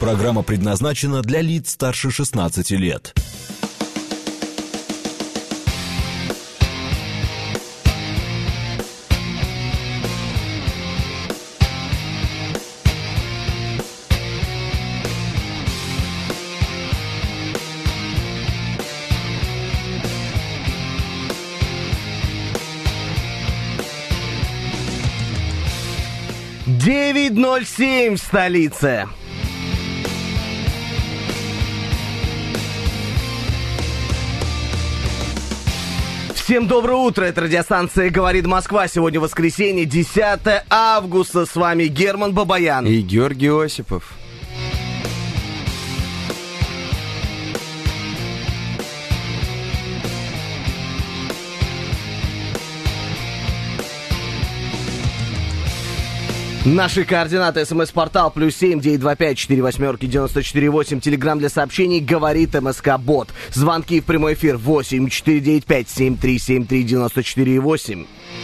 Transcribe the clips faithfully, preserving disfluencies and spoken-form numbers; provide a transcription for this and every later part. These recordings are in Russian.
Программа предназначена для лиц старше шестнадцати лет. девять ноль семь в столице. Всем доброе утро, это радиостанция «Говорит Москва». Сегодня воскресенье, десятое августа. С вами Герман Бабаян и Георгий Осипов. Наши координаты: смс-портал плюс семь девять два пять четыре восьмерки девяносто четыре восемь. Телеграм для сообщений «Говорит МСК Бот». Звонки в прямой эфир восемь четыре девять пять семь три семь три девяносто четыре восемь.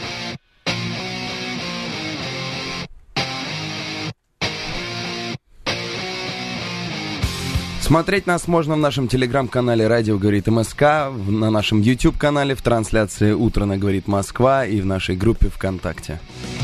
Смотреть нас можно в нашем телеграм-канале «Радио Говорит МСК», на нашем YouTube-канале, в трансляции «Утро на Говорит Москва» и в нашей группе ВКонтакте.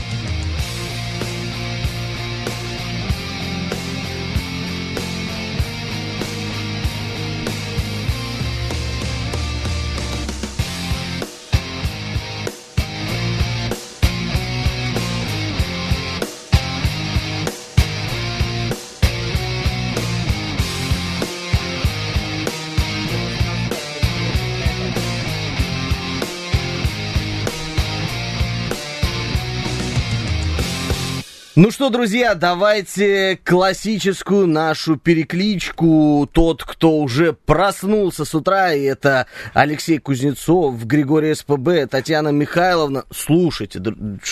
Ну что, друзья, давайте классическую нашу перекличку. Тот, кто уже проснулся с утра, и это Алексей Кузнецов, Григорий СПБ, Татьяна Михайловна. Слушайте,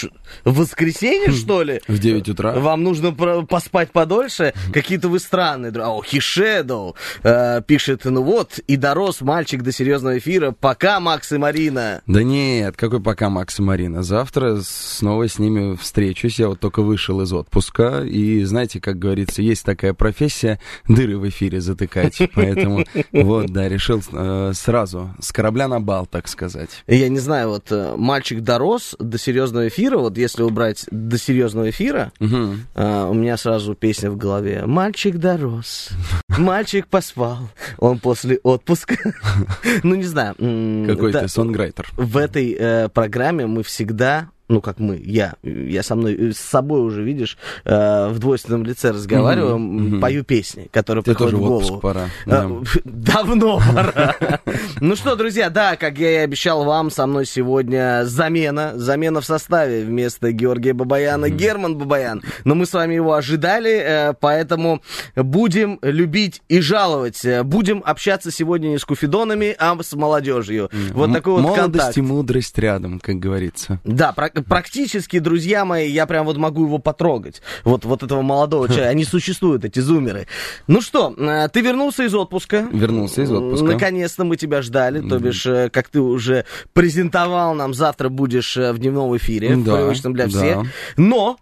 в воскресенье, что ли? В девять утра. Вам нужно поспать подольше? Какие-то вы странные. О, Хишедоу э, пишет, ну вот, и дорос мальчик до серьезного эфира. Пока, Макс и Марина. Да нет, какой пока, Макс и Марина? Завтра снова с ними встречусь. Я вот только вышел из отпуска, и знаете, как говорится, есть такая профессия — дыры в эфире затыкать, поэтому вот, да, решил э, сразу с корабля на бал, так сказать. Я не знаю, вот мальчик дорос до серьезного эфира, вот если убрать до серьезного эфира, угу. э, у меня сразу песня в голове: мальчик дорос, мальчик поспал, он после отпуска. Ну, не знаю. Какой ты сонграйтер. В этой э, программе мы всегда... Ну, как мы, я, я со мной, с собой уже, видишь, э, в двойственном лице разговариваю, mm-hmm, mm-hmm. пою песни, которые Тебе приходят тоже в голову. отпуск пора. Да. Давно пора. Ну что, друзья, да, как я и обещал вам, со мной сегодня замена, замена в составе. Вместо Георгия Бабаяна Герман Бабаян. Но мы с вами его ожидали, поэтому будем любить и жаловать. Будем общаться сегодня не с куфидонами, а с молодежью. Вот такой вот контакт. Молодость и мудрость рядом, как говорится. Да, практически, друзья мои, я прям вот могу его потрогать. Вот, вот этого молодого человека. Они существуют, эти зумеры. Ну что, ты вернулся из отпуска. Вернулся из отпуска. Наконец-то мы тебя ждали. То бишь, как ты уже презентовал нам, завтра будешь в дневном эфире. Да, в привычном для всех. Да. Но...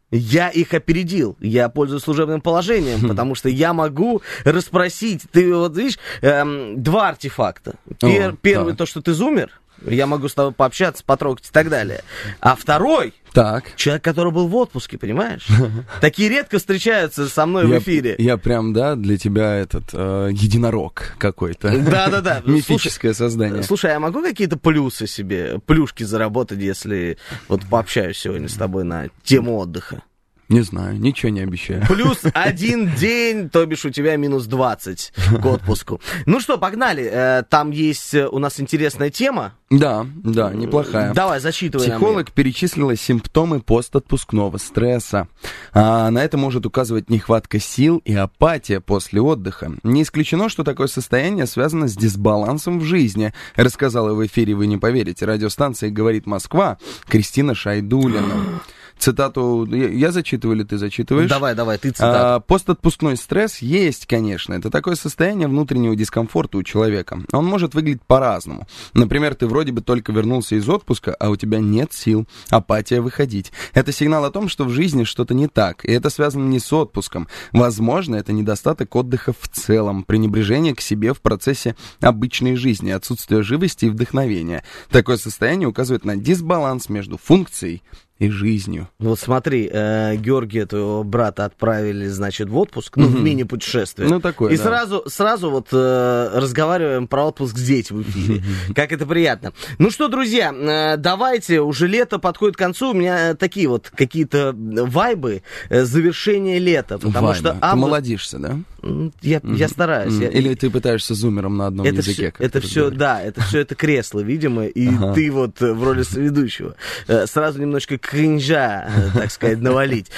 я их опередил, я пользуюсь служебным положением, потому что я могу расспросить. Ты вот видишь, эм, два артефакта. Пер, О, первый, да. то, что ты зумер, я могу с тобой пообщаться, потрогать и так далее. А второй, так. человек, который был в отпуске, понимаешь? Такие редко встречаются со мной я, в эфире. Я прям, да, для тебя этот э, единорог какой-то. Да-да-да. Мифическое слушай, создание. Слушай, я могу какие-то плюсы себе, плюшки заработать, если вот пообщаюсь сегодня с тобой на тему отдыха? Не знаю, ничего не обещаю. Плюс один день, то бишь у тебя минус двадцать к отпуску. Ну что, погнали. Там есть у нас интересная тема. Да, да, неплохая. Давай, зачитывай. Психолог перечислила симптомы постотпускного стресса. А на это может указывать нехватка сил и апатия после отдыха. Не исключено, что такое состояние связано с дисбалансом в жизни, рассказала в эфире, вы не поверите, радиостанции «Говорит Москва» Кристина Шайдулина. цитату я, я зачитываю или ты зачитываешь? Давай, давай, ты цитату. А, постотпускной стресс есть, конечно. Это такое состояние внутреннего дискомфорта у человека. Он может выглядеть по-разному. Например, ты вроде бы только вернулся из отпуска, а у тебя нет сил, апатия выходить. Это сигнал о том, что в жизни что-то не так. И это связано не с отпуском. Возможно, это недостаток отдыха в целом, пренебрежение к себе в процессе обычной жизни, отсутствие живости и вдохновения. Такое состояние указывает на дисбаланс между функцией и жизнью. Вот смотри, э, Георгия, твоего брата, отправили, значит, в отпуск, ну, mm-hmm. в мини-путешествие. Ну, такое, И да. сразу, сразу вот э, разговариваем про отпуск здесь, в эфире. Как это приятно. Ну что, друзья, э, давайте, уже лето подходит к концу, у меня такие вот какие-то вайбы э, завершения лета. Потому Вайбы. что Ты август... молодишься, да? Я, mm-hmm. я стараюсь. Mm-hmm. Я... Или ты пытаешься зумером на одном это языке. Все, это все, да, это все это кресло, видимо, и ага. ты вот в роли соведущего. Сразу немножко кринжа, так сказать, навалить.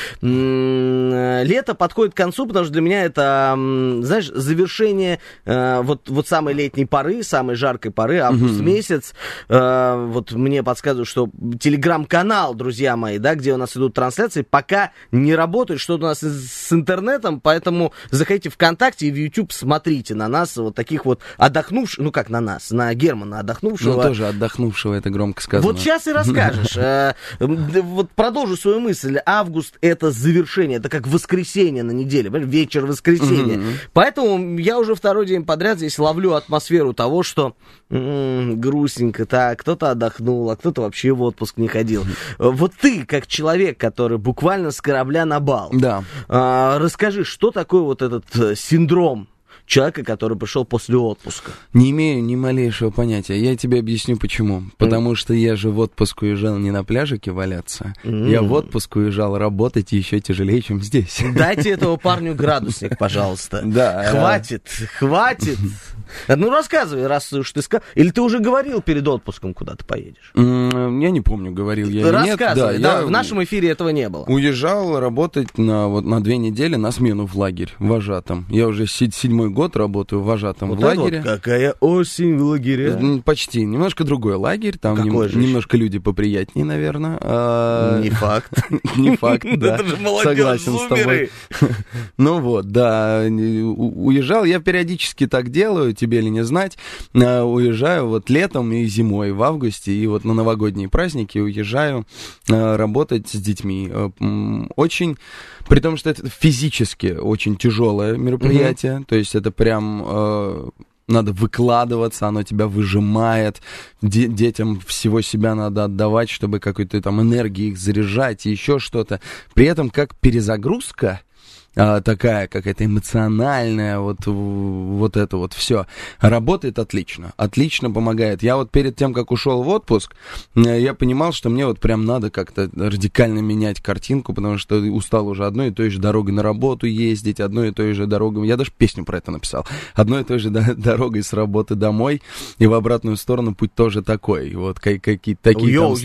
Лето подходит к концу, потому что для меня это, знаешь, завершение вот, вот самой летней поры, самой жаркой поры, август месяц. Вот мне подсказывают, что телеграм-канал, друзья мои, да, где у нас идут трансляции, пока не работает что-то у нас с интернетом, поэтому заходите в ВКонтакте и в YouTube, смотрите на нас, вот таких вот отдохнувших, ну как на нас, на Германа отдохнувшего. Ну тоже отдохнувшего, это громко сказано. Вот сейчас и расскажешь. Вот продолжу свою мысль. Август — это завершение, это как воскресенье на неделе, вечер воскресенья. Поэтому я уже второй день подряд здесь ловлю атмосферу того, что грустненько так, кто-то отдохнул, а кто-то вообще в отпуск не ходил. Вот ты, как человек, который буквально с корабля на бал, да. расскажи, что такое вот этот синдром человека, который пришел после отпуска? Не имею ни малейшего понятия. Я тебе объясню почему. Потому mm. что я же в отпуск уезжал не на пляжике валяться. Mm. Я в отпуск уезжал работать еще тяжелее, чем здесь. Дайте этого парню градусник, пожалуйста. Да. Хватит, хватит. Ну, рассказывай, раз уж ты сказал. Или ты уже говорил перед отпуском, куда ты поедешь? Mm, я не помню, говорил я или нет. Рассказывай, да, да, в нашем эфире этого не было. Уезжал работать на, вот, на две недели на смену в лагерь вожатым. Я уже седьмой год работаю вожатым вот в лагере. Вот какая осень в лагере. Почти. Немножко другой лагерь. Там нем, немножко люди поприятнее, наверное. А... Не факт. Не факт, да. Это же молодежь, согласен с тобой. Ну вот, да. Уезжал. Я периодически так делаю, тебе ли не знать. Уезжаю вот летом и зимой, в августе. И вот на новогодние праздники уезжаю работать с детьми. Очень... При том, что это физически очень тяжелое мероприятие, mm-hmm. то есть это прям э, надо выкладываться, оно тебя выжимает, Де- детям всего себя надо отдавать, чтобы какой-то там энергией их заряжать и еще что-то. При этом как перезагрузка, а, такая какая-то эмоциональная, вот, вот это вот все, работает отлично, отлично помогает. Я вот перед тем, как ушел в отпуск, я понимал, что мне вот прям надо как-то радикально менять картинку, потому что устал уже одной и той же дорогой на работу ездить, одной и той же дорогой, я даже песню про это написал, одной и той же дорогой с работы домой, и в обратную сторону путь тоже такой, вот какие-то такие там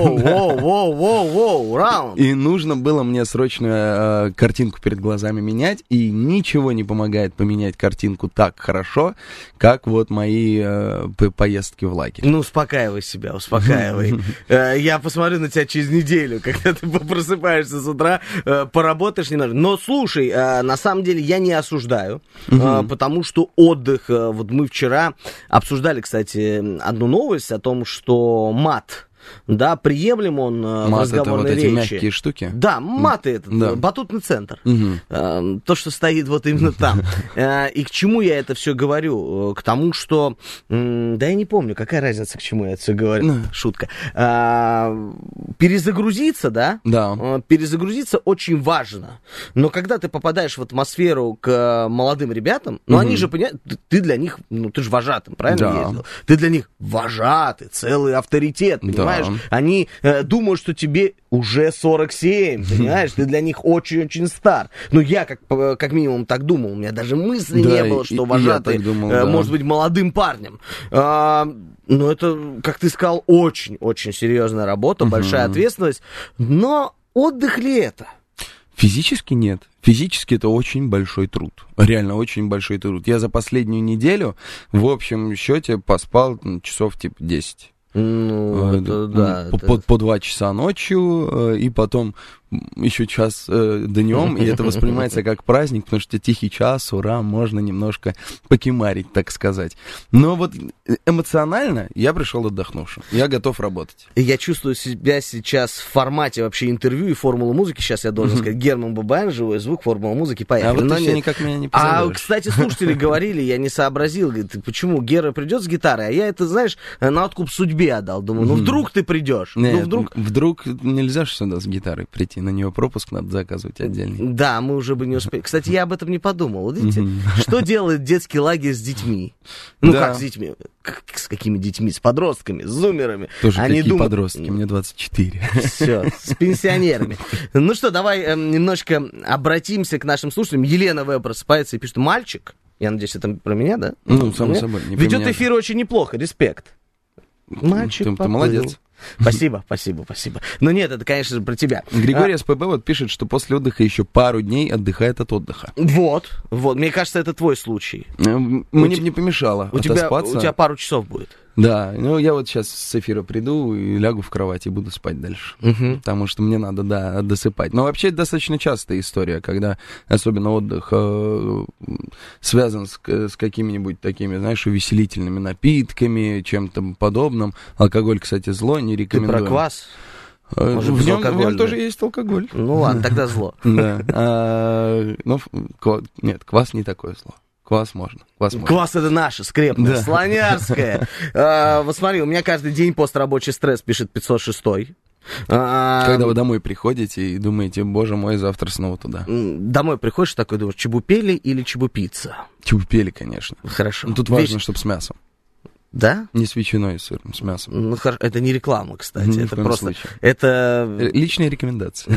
строги. И нужно было мне срочно картинку перед глазами менять, и ничего не помогает поменять картинку так хорошо, как вот мои э, поездки в лагерь. Ну, успокаивай себя, успокаивай. Я посмотрю на тебя через неделю, когда ты просыпаешься с утра, поработаешь немного. Но слушай, на самом деле я не осуждаю, потому что отдых, вот мы вчера обсуждали, кстати, одну новость о том, что мат, да, приемлем он мат в разговорной это вот речи. Эти мягкие штуки? Да, маты mm. этот, да. Батутный центр. Mm-hmm. То, что стоит вот именно там. И к чему я это все говорю? К тому, что... Да я не помню, какая разница, к чему я это все говорю. Mm. Шутка. Перезагрузиться, да? Да. Перезагрузиться очень важно. Но когда ты попадаешь в атмосферу к молодым ребятам, ну, mm-hmm. они же понимают, ты для них, ну, ты же вожатым, правильно да. ездил? Ты для них вожатый, целый авторитет, понимаешь? Да. Они э, думают, что тебе уже сорок семь, понимаешь? Ты для них очень-очень стар. Ну, я как, как минимум так думал. У меня даже мысли да, не было, что и, вожатый и думал, э, да. может быть молодым парнем. А, ну, это, как ты сказал, очень-очень серьезная работа, угу. большая ответственность. Но отдых ли это? Физически нет. Физически это очень большой труд. Реально очень большой труд. Я за последнюю неделю в общем счете поспал часов типа десять. Ну, это, да, по, это... по, по два часа ночью, и потом еще час э, днем, и это воспринимается как праздник, потому что тихий час, ура, можно немножко покемарить, так сказать. Но вот эмоционально я пришел отдохнувшим, я готов работать. Я чувствую себя сейчас в формате вообще интервью и формулы музыки. Сейчас я должен сказать, Герман Бабаян, живой звук, формула музыки, поехали. А вот Но ты нет. никак меня не позовешь. А, кстати, слушатели говорили, я не сообразил, говорит, почему Гера придет с гитарой, а я это, знаешь, на откуп судьбе отдал. Думаю, ну вдруг ты придешь, Нет, ну вдруг... Вдруг нельзя же сюда с гитарой прийти, на нее пропуск надо заказывать отдельный. Да, мы уже бы не успели. Кстати, я об этом не подумал. Вот видите, что делает детский лагерь с детьми? Ну, Да. как с детьми? Как, с какими детьми? С подростками, с зумерами. Тоже Они какие думают- подростки, мне двадцать четыре. Все, с пенсионерами. Ну что, давай э, немножко обратимся к нашим слушателям. Елена В. просыпается и пишет, мальчик, я надеюсь, это про меня, да? Ну, само Нет? собой, не про Ведет меня. эфир очень неплохо, респект. Мальчик Ты- ты поплыл. молодец. Спасибо, спасибо, спасибо. Но нет, это, конечно же, про тебя. Григорий СПБ вот пишет, что после отдыха еще пару дней отдыхает от отдыха. А, вот, вот, мне кажется, это твой случай. Э, Мне те- бы не помешало У тебя, отоспаться. у тебя пару часов будет. Да, ну я вот сейчас с эфира приду и лягу в кровать и буду спать дальше. Мгм. Потому что мне надо, да, досыпать. Но вообще это достаточно частая история, когда особенно отдых э, связан с, к- с какими-нибудь такими, знаешь, увеселительными напитками, чем-то подобным. Алкоголь, кстати, зло, не Ты рекомендую. про квас? Э, Может, в, нем, в нем безалкогольный? тоже есть алкоголь. Ну ладно, тогда зло. Да. А, ну, ф- ква- нет, квас не такое зло. Квас можно. Квас можно. Квас это наше, скрепное, Да. слонярское. А, Вот смотри, у меня каждый день пострабочий стресс, пишет пятьсот шестой. А, Когда вы домой приходите и думаете, боже мой, завтра снова туда. м, Домой приходишь, такой думаешь, чебупели или чебупицца? Чупели, конечно. Хорошо. Ну, тут важно, Вещь- чтобы с мясом. Да? Не с ветчиной и сыром, с мясом. Ну, хоро- это не реклама, кстати. Ни в Это коем просто... случае. Это... Э, Личные рекомендации.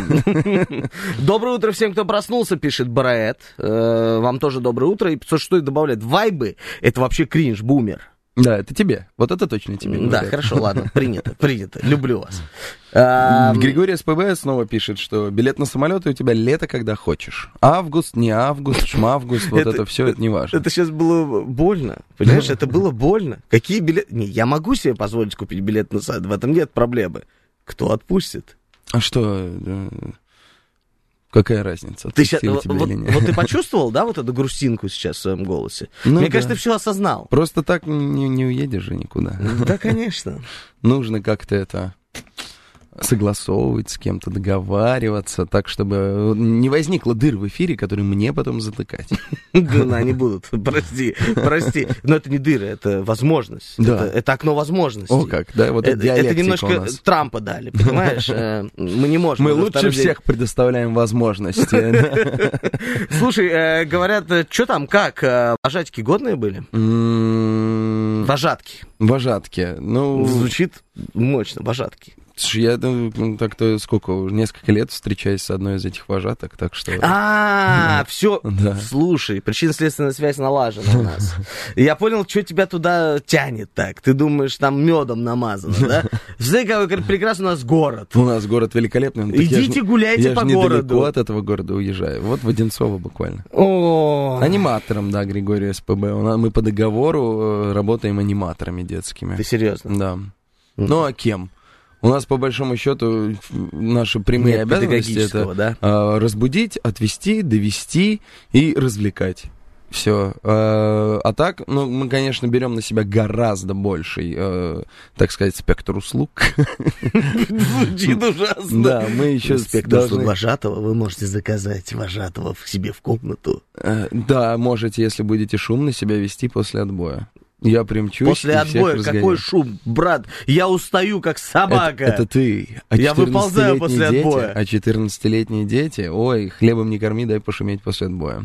Доброе утро всем, кто проснулся, пишет Браэт. Э, Вам тоже доброе утро. И пятьсот шестой добавляет, вайбы — это вообще кринж, бумер. Да, это тебе. Вот это точно тебе. Да, говорят. хорошо, ладно, принято, принято. Люблю вас. А, Григорий СПБ снова пишет, что билет на самолет и у тебя лето, когда хочешь. Август, не август, шмавгуст, вот Это- это все, это не важно. Это сейчас было больно, понимаешь, это было больно. Какие билеты? Не, я могу себе позволить купить билет на сайт, в этом нет проблемы. Кто отпустит? А что, э, какая разница, Ты щас- отпустили вот, тебя вот- или нет? вот ты почувствовал, да, вот эту грустинку сейчас в своем голосе? Ну Мне да. кажется, ты все осознал. Просто так не, не уедешь же никуда. Да, конечно. Нужно как-то это согласовывать с кем-то, договариваться, так, чтобы не возникло дыр в эфире, которые мне потом затыкать. Да, они будут, прости, прости. Но это не дыры, это возможность. Да. Это, это окно возможностей. О как, да, вот это это, это диалектика немножко у нас. Трампа дали, понимаешь? Э, Мы не можем. Мы уже лучше второй день. всех предоставляем возможности. Слушай, э, говорят, что там, как? э, Вожатики годные были? М, Вожатки. Вожатки. Ну, Звучит мощно, вожатки. слушай, я ну, так-то сколько, уже несколько лет встречаюсь с одной из этих вожаток, так что... А, все. Да. Слушай, причинно-следственная связь налажена у нас. Я понял, что тебя туда тянет так. Ты думаешь, там медом намазано, да? Знаете, какой прекрасный у нас город. У нас город великолепный. ну, так я ж- Идите гуляйте я ж по недалеко городу. от этого города уезжаю. Вот в Одинцово буквально. О, Аниматором, да, Григорий СПБ. У нас- Мы по договору э, работаем аниматорами детскими. ты серьезно? Да. Ну а кем? У нас, по большому счету, ф- наши прямые Нет обязанности это педагогического, да? а, разбудить, отвезти, довести и развлекать. Все. А так, ну, мы, конечно, берем на себя гораздо больший, э, так сказать, спектр услуг. Звучит ужасно. Да, мы еще Спектр услуг должны... вожатого вы можете заказать вожатого в себе в комнату. Э, Да, можете, если будете шумно себя вести после отбоя. Я примчусь После и всех отбоя разгоню. какой шум, брат? Я устаю, как собака. Это, это ты. А Я выползаю четырнадцатилетние после дети, отбоя. А четырнадцатилетние дети, ой, хлебом не корми, дай пошуметь после отбоя.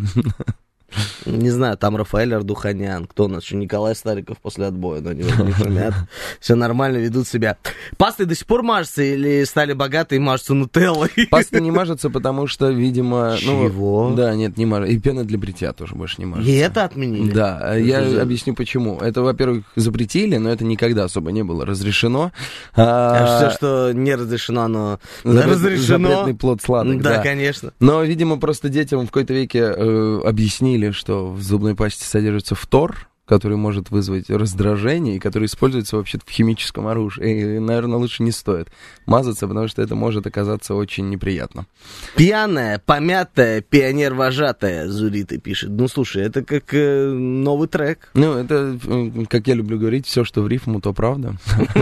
Не знаю, там Рафаэль Ардуханян, кто у нас еще, Николай Стариков после отбоя, но они вроде не шумят, все нормально ведут себя. Пастой до сих пор мажутся или стали богатые и мажутся нутеллой? Паста не мажется, потому что, видимо... ну, Чего? Да, нет, не мажется. И пена для бритья тоже больше не мажется. И это отменили? Да, я Это же- объясню почему. Это, во-первых, запретили, но это никогда особо не было разрешено. А все, что не разрешено, оно запрет- разрешено. Запретный плод сладок, Да, да. конечно. Но, видимо, просто детям в какой-то веке э, объяснили, что в зубной пасте содержится фтор, который может вызвать раздражение и который используется вообще-то в химическом оружии. И, наверное, лучше не стоит мазаться, потому что это может оказаться очень неприятно. Пьяная, помятая, пионер-вожатая, Зурита пишет. Ну, слушай, это как э, новый трек. Ну, это, как я люблю говорить, все, что в рифму, то правда.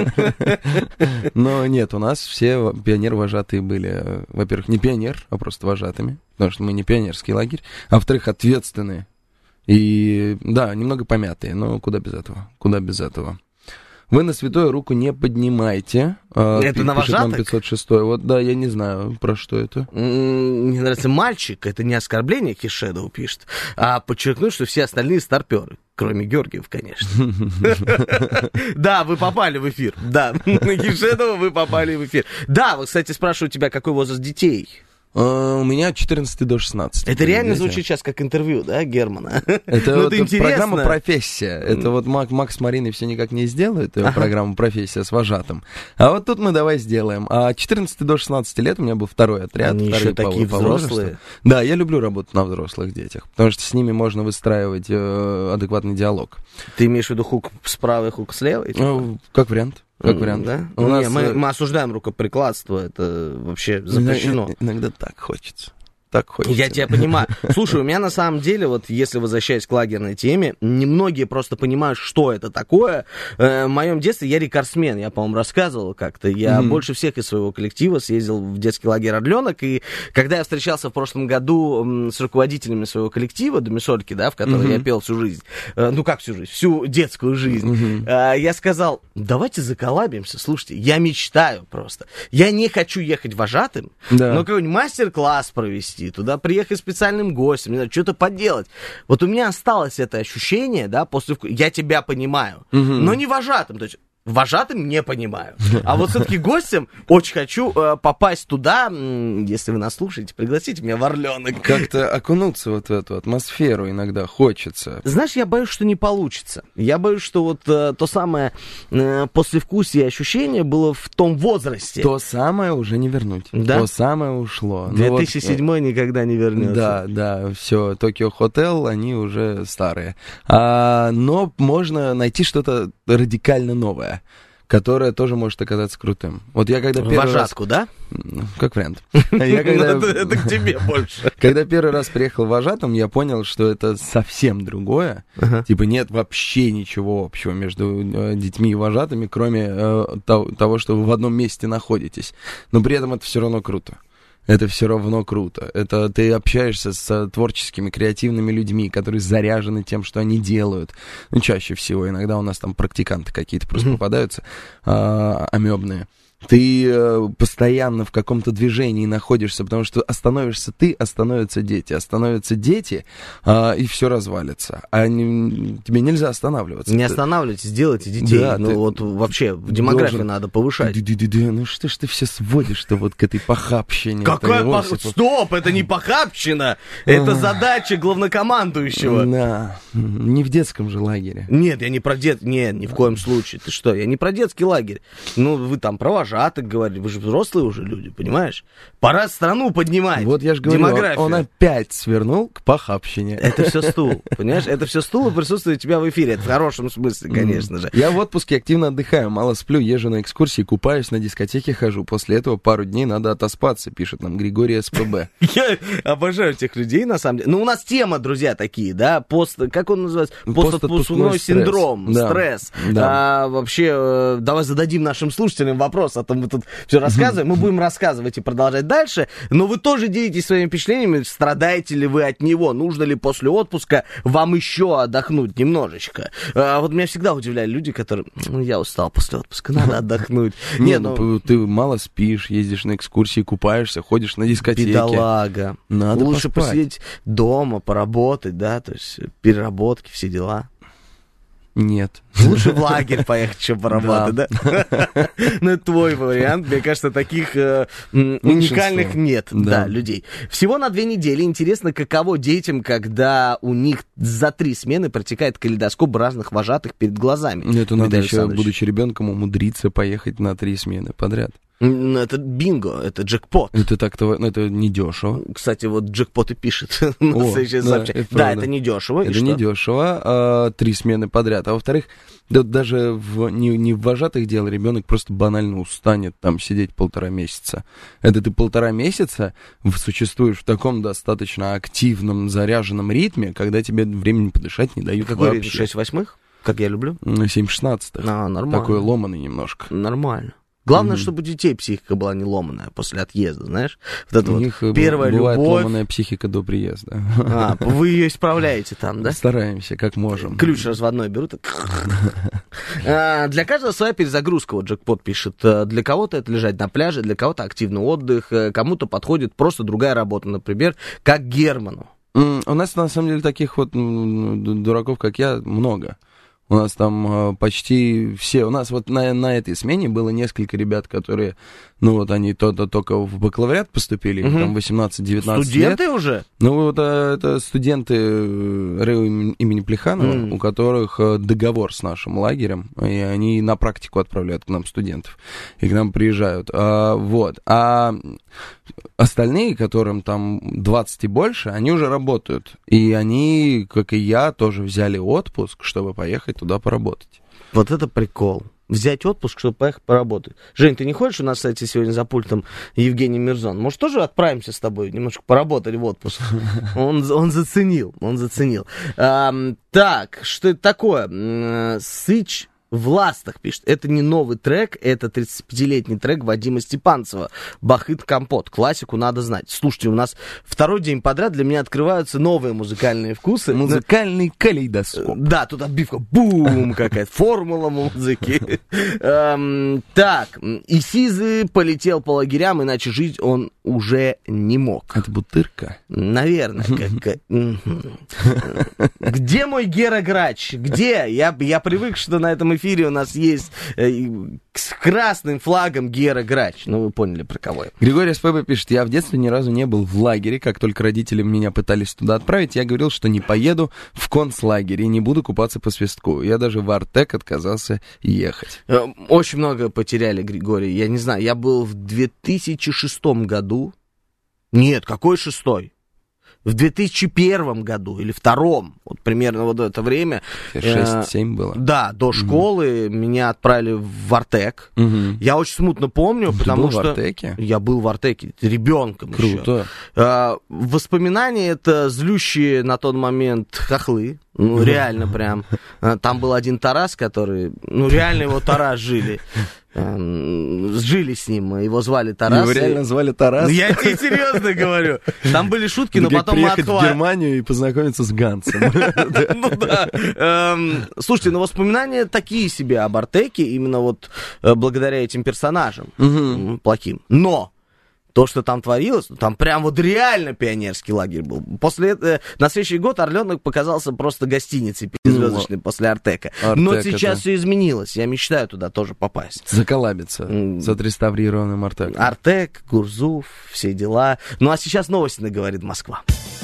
Но нет, у нас все пионер-вожатые были, во-первых, не пионер, а просто вожатыми, потому что мы не пионерский лагерь, а во-вторых, ответственные. И, да, немного помятые, но куда без этого, куда без этого. Вы на святую руку не поднимайте. Это на вожатых? пятьсот шесть. Вот, да, я не знаю, про что это. Мне нравится мальчик, это не оскорбление, Хишедоу пишет, а подчеркнуть, что все остальные старперы. Кроме Георгиев, конечно. Да, вы попали в эфир. Да, на Хишедоу вы попали в эфир. Да, вот, кстати, спрашиваю тебя, какой возраст детей? Uh, у меня от четырнадцати до шестнадцати. Это реально знаете? Звучит сейчас как интервью, да, Германа? Это, ну, вот это программа «Профессия». Это вот Мак, Макс с Мариной все никак не сделают, ага. Программу «Профессия» с вожатым. А вот тут мы давай сделаем. А от четырнадцати до шестнадцати лет у меня был второй отряд. Они еще такие по, взрослые. По да, я люблю работать на взрослых детях, потому что с ними можно выстраивать э, адекватный диалог. Ты имеешь в виду хук с правой, хук с левой? Ну, как вариант. Как вариант. Да? У нас... Не, мы, мы осуждаем рукоприкладство, это вообще запрещено. Иногда, иногда так хочется. Так хочется. Я тебя понимаю. Слушай, у меня на самом деле, вот если возвращаясь к лагерной теме, немногие просто понимают, что это такое. Э, в моем детстве я рекордсмен, я, по-моему, рассказывал как-то. Я mm-hmm. больше всех из своего коллектива съездил в детский лагерь «Орленок», и когда я встречался в прошлом году м, с руководителями своего коллектива, Домисольки, да, в котором mm-hmm. я пел всю жизнь, э, ну как всю жизнь, всю детскую жизнь, mm-hmm. э, я сказал, давайте заколлабимся, слушайте, я мечтаю просто. Я не хочу ехать вожатым, да. но какой-нибудь мастер-класс провести, туда приехать специальным гостем, не знаю, что-то поделать. Вот у меня осталось это ощущение, да, после... Я тебя понимаю, угу. но не вожатым, то есть вожатым не понимаю. А вот все-таки гостем очень хочу э, попасть туда, если вы нас слушаете, пригласите меня в «Орленок». Как-то окунуться вот в эту атмосферу иногда хочется. Знаешь, я боюсь, что не получится. Я боюсь, что вот э, то самое э, послевкусие и ощущение было в том возрасте. То самое уже не вернуть. Да? То самое ушло. две тысячи седьмой ну, вот, никогда не вернется. Да, да, все, Токио Хотел, они уже старые. А, но можно найти что-то радикально новое, которое тоже может оказаться крутым. Вот я когда первый Вожатку, раз... да? Как вариант. Это к тебе больше. Когда первый раз приехал вожатым, я понял, что это совсем другое. Типа нет вообще ничего общего между детьми и вожатыми, кроме того, что вы в одном месте находитесь. Но при этом это все равно круто. Это все равно круто. Это ты общаешься с творческими, креативными людьми, которые заряжены тем, что они делают. Ну, чаще всего. Иногда у нас там практиканты какие-то просто mm-hmm. попадаются, а, амебные. Ты э, постоянно в каком-то движении находишься, потому что остановишься ты, остановятся дети. Остановятся дети, э, и все развалится. А не, тебе нельзя останавливаться. Не останавливайтесь, делайте детей. Да, ну вот вообще в демографии должен... надо повышать. Да-да-да, ну что ж ты все сводишь-то вот к этой похабщине? Какая похабщина? Стоп, это не похабщина! Это задача главнокомандующего. Да, не в детском же лагере. Нет, я не про дет... Нет, ни в коем случае. Ты что, я не про детский лагерь. Ну, вы там провожаете. Вожатых говорили, вы же взрослые уже люди, понимаешь? Пора страну поднимать. Вот я же говорю, демографию. Он опять свернул к похабщине. Это все стул, понимаешь? Это все стул и присутствие тебя в эфире. Это в хорошем смысле, конечно же. Я в отпуске активно отдыхаю, мало сплю, езжу на экскурсии, купаюсь, на дискотеке хожу. После этого пару дней надо отоспаться, пишет нам Григорий СПБ. Я обожаю тех людей, на самом деле. Ну, у нас тема, друзья, такие, да, пост, как он называется? Постотпускной синдром, стресс. Вообще, давай зададим нашим слушателям вопрос. А то мы тут все рассказываем, мы будем рассказывать и продолжать дальше, но вы тоже делитесь своими впечатлениями, страдаете ли вы от него, нужно ли после отпуска вам еще отдохнуть немножечко. А вот меня всегда удивляли люди, которые, ну, я устал после отпуска, надо отдохнуть. Нет, ну, ты мало спишь, ездишь на экскурсии, купаешься, ходишь на дискотеке. Бедолага. Надо лучше посидеть дома, поработать, да, то есть переработки, все дела. Нет. Лучше в лагерь поехать, чем поработать, да? Ну, это твой вариант. Мне кажется, таких уникальных нет, да, людей. Всего на две недели. Интересно, каково детям, когда у них за три смены протекает калейдоскоп разных вожатых перед глазами. Это надо еще, будучи ребенком, умудриться поехать на три смены подряд. Это бинго, это джекпот. Это так-то, ну, это недешево. Кстати, вот джекпот и пишет. О, да, это да, это недешево. Это недешево, а, три смены подряд. А во-вторых, да, даже в, не, не в вожатых дел ребенок просто банально устанет там сидеть полтора месяца. Это ты полтора месяца существуешь в таком достаточно активном, заряженном ритме, когда тебе времени подышать не дают Какой вообще. шесть восьмых? Как я люблю? семь шестнадцатых. А, нормально. Такой ломаный немножко. Нормально. Главное, mm-hmm. чтобы у детей психика была не ломаная после отъезда, знаешь? Вот это у вот них первая бывает любовь. Ломаная психика до приезда. А, вы ее исправляете там, да? Стараемся, как можем. Ключ разводной берут. Для каждого своя перезагрузка, вот джекпот пишет. Для кого-то это лежать на пляже, для кого-то активный отдых, кому-то подходит просто другая работа, например, как Герману. У нас, на самом деле, таких вот дураков, как я, много. У нас там э, почти все... У нас вот на, на этой смене было несколько ребят, которые, ну вот они то-то только в бакалавриат поступили, угу. там восемнадцать-девятнадцать лет. Студенты уже? Ну вот э, это студенты РЭУ имени Плеханова, mm. у которых э, договор с нашим лагерем, и они на практику отправляют к нам студентов, и к нам приезжают. А, вот. А остальные, которым там двадцать и больше, они уже работают. И они, как и я, тоже взяли отпуск, чтобы поехать туда поработать. Вот это прикол. Взять отпуск, чтобы поехать поработать. Жень, ты не хочешь? У нас, кстати, сегодня за пультом Евгений Мирзон. Может, тоже отправимся с тобой немножко поработать в отпуск? Он, он заценил, он заценил. А, так, что это такое? Сыч в ластах пишет. Это не новый трек, это тридцатипятилетний трек Вадима Степанцева. Бахыт Компот. Классику надо знать. Слушайте, у нас второй день подряд для меня открываются новые музыкальные вкусы. Музыкальный калейдоскоп. Да, тут отбивка. Бум! Какая-то формула музыки. Так. Исизы полетел по лагерям, иначе жить он уже не мог. Это Бутырка? Наверное. Где мой Гера Грач? Где? Я привык, что на этом эфире у нас есть э, с красным флагом Гера Грач. Ну, вы поняли, про кого я. Григорий СПБ пишет: я в детстве ни разу не был в лагере. Как только родители меня пытались туда отправить, я говорил, что не поеду в концлагерь и не буду купаться по свистку. Я даже в Артек отказался ехать. Очень много потеряли, Григорий. Я не знаю, я был в две тысячи шестом году. Нет, какой шестой? В две тысячи первом году или втором, вот примерно вот это время. шесть-семь было. Да, до школы угу. меня отправили в Артек. Угу. Я очень смутно помню, Ты потому был что... в Артеке? Я был в Артеке, ребенком еще. Круто. А, воспоминания это злющие на тот момент хохлы. Ну, реально прям. Там был один Тарас, который... Ну, реально его Тарас жили. Жили с ним, его звали Тарас. Его реально звали Тарас? Я тебе серьезно говорю. Там были шутки, но потом мы приехать в Германию и познакомиться с Гансом. Ну да. Слушайте, ну воспоминания такие себе об Артеке, именно вот благодаря этим персонажам плохим. Но то, что там творилось, там прям вот реально пионерский лагерь был. После этого, на следующий год Орленок показался просто гостиницей пятизвездочной после Артека. Артек Но сейчас это... все изменилось. Я мечтаю туда тоже попасть. Заколабиться mm. с отреставрированным Артеком. Артек, Гурзуф, все дела. Ну а сейчас новости на «Говорит Москва».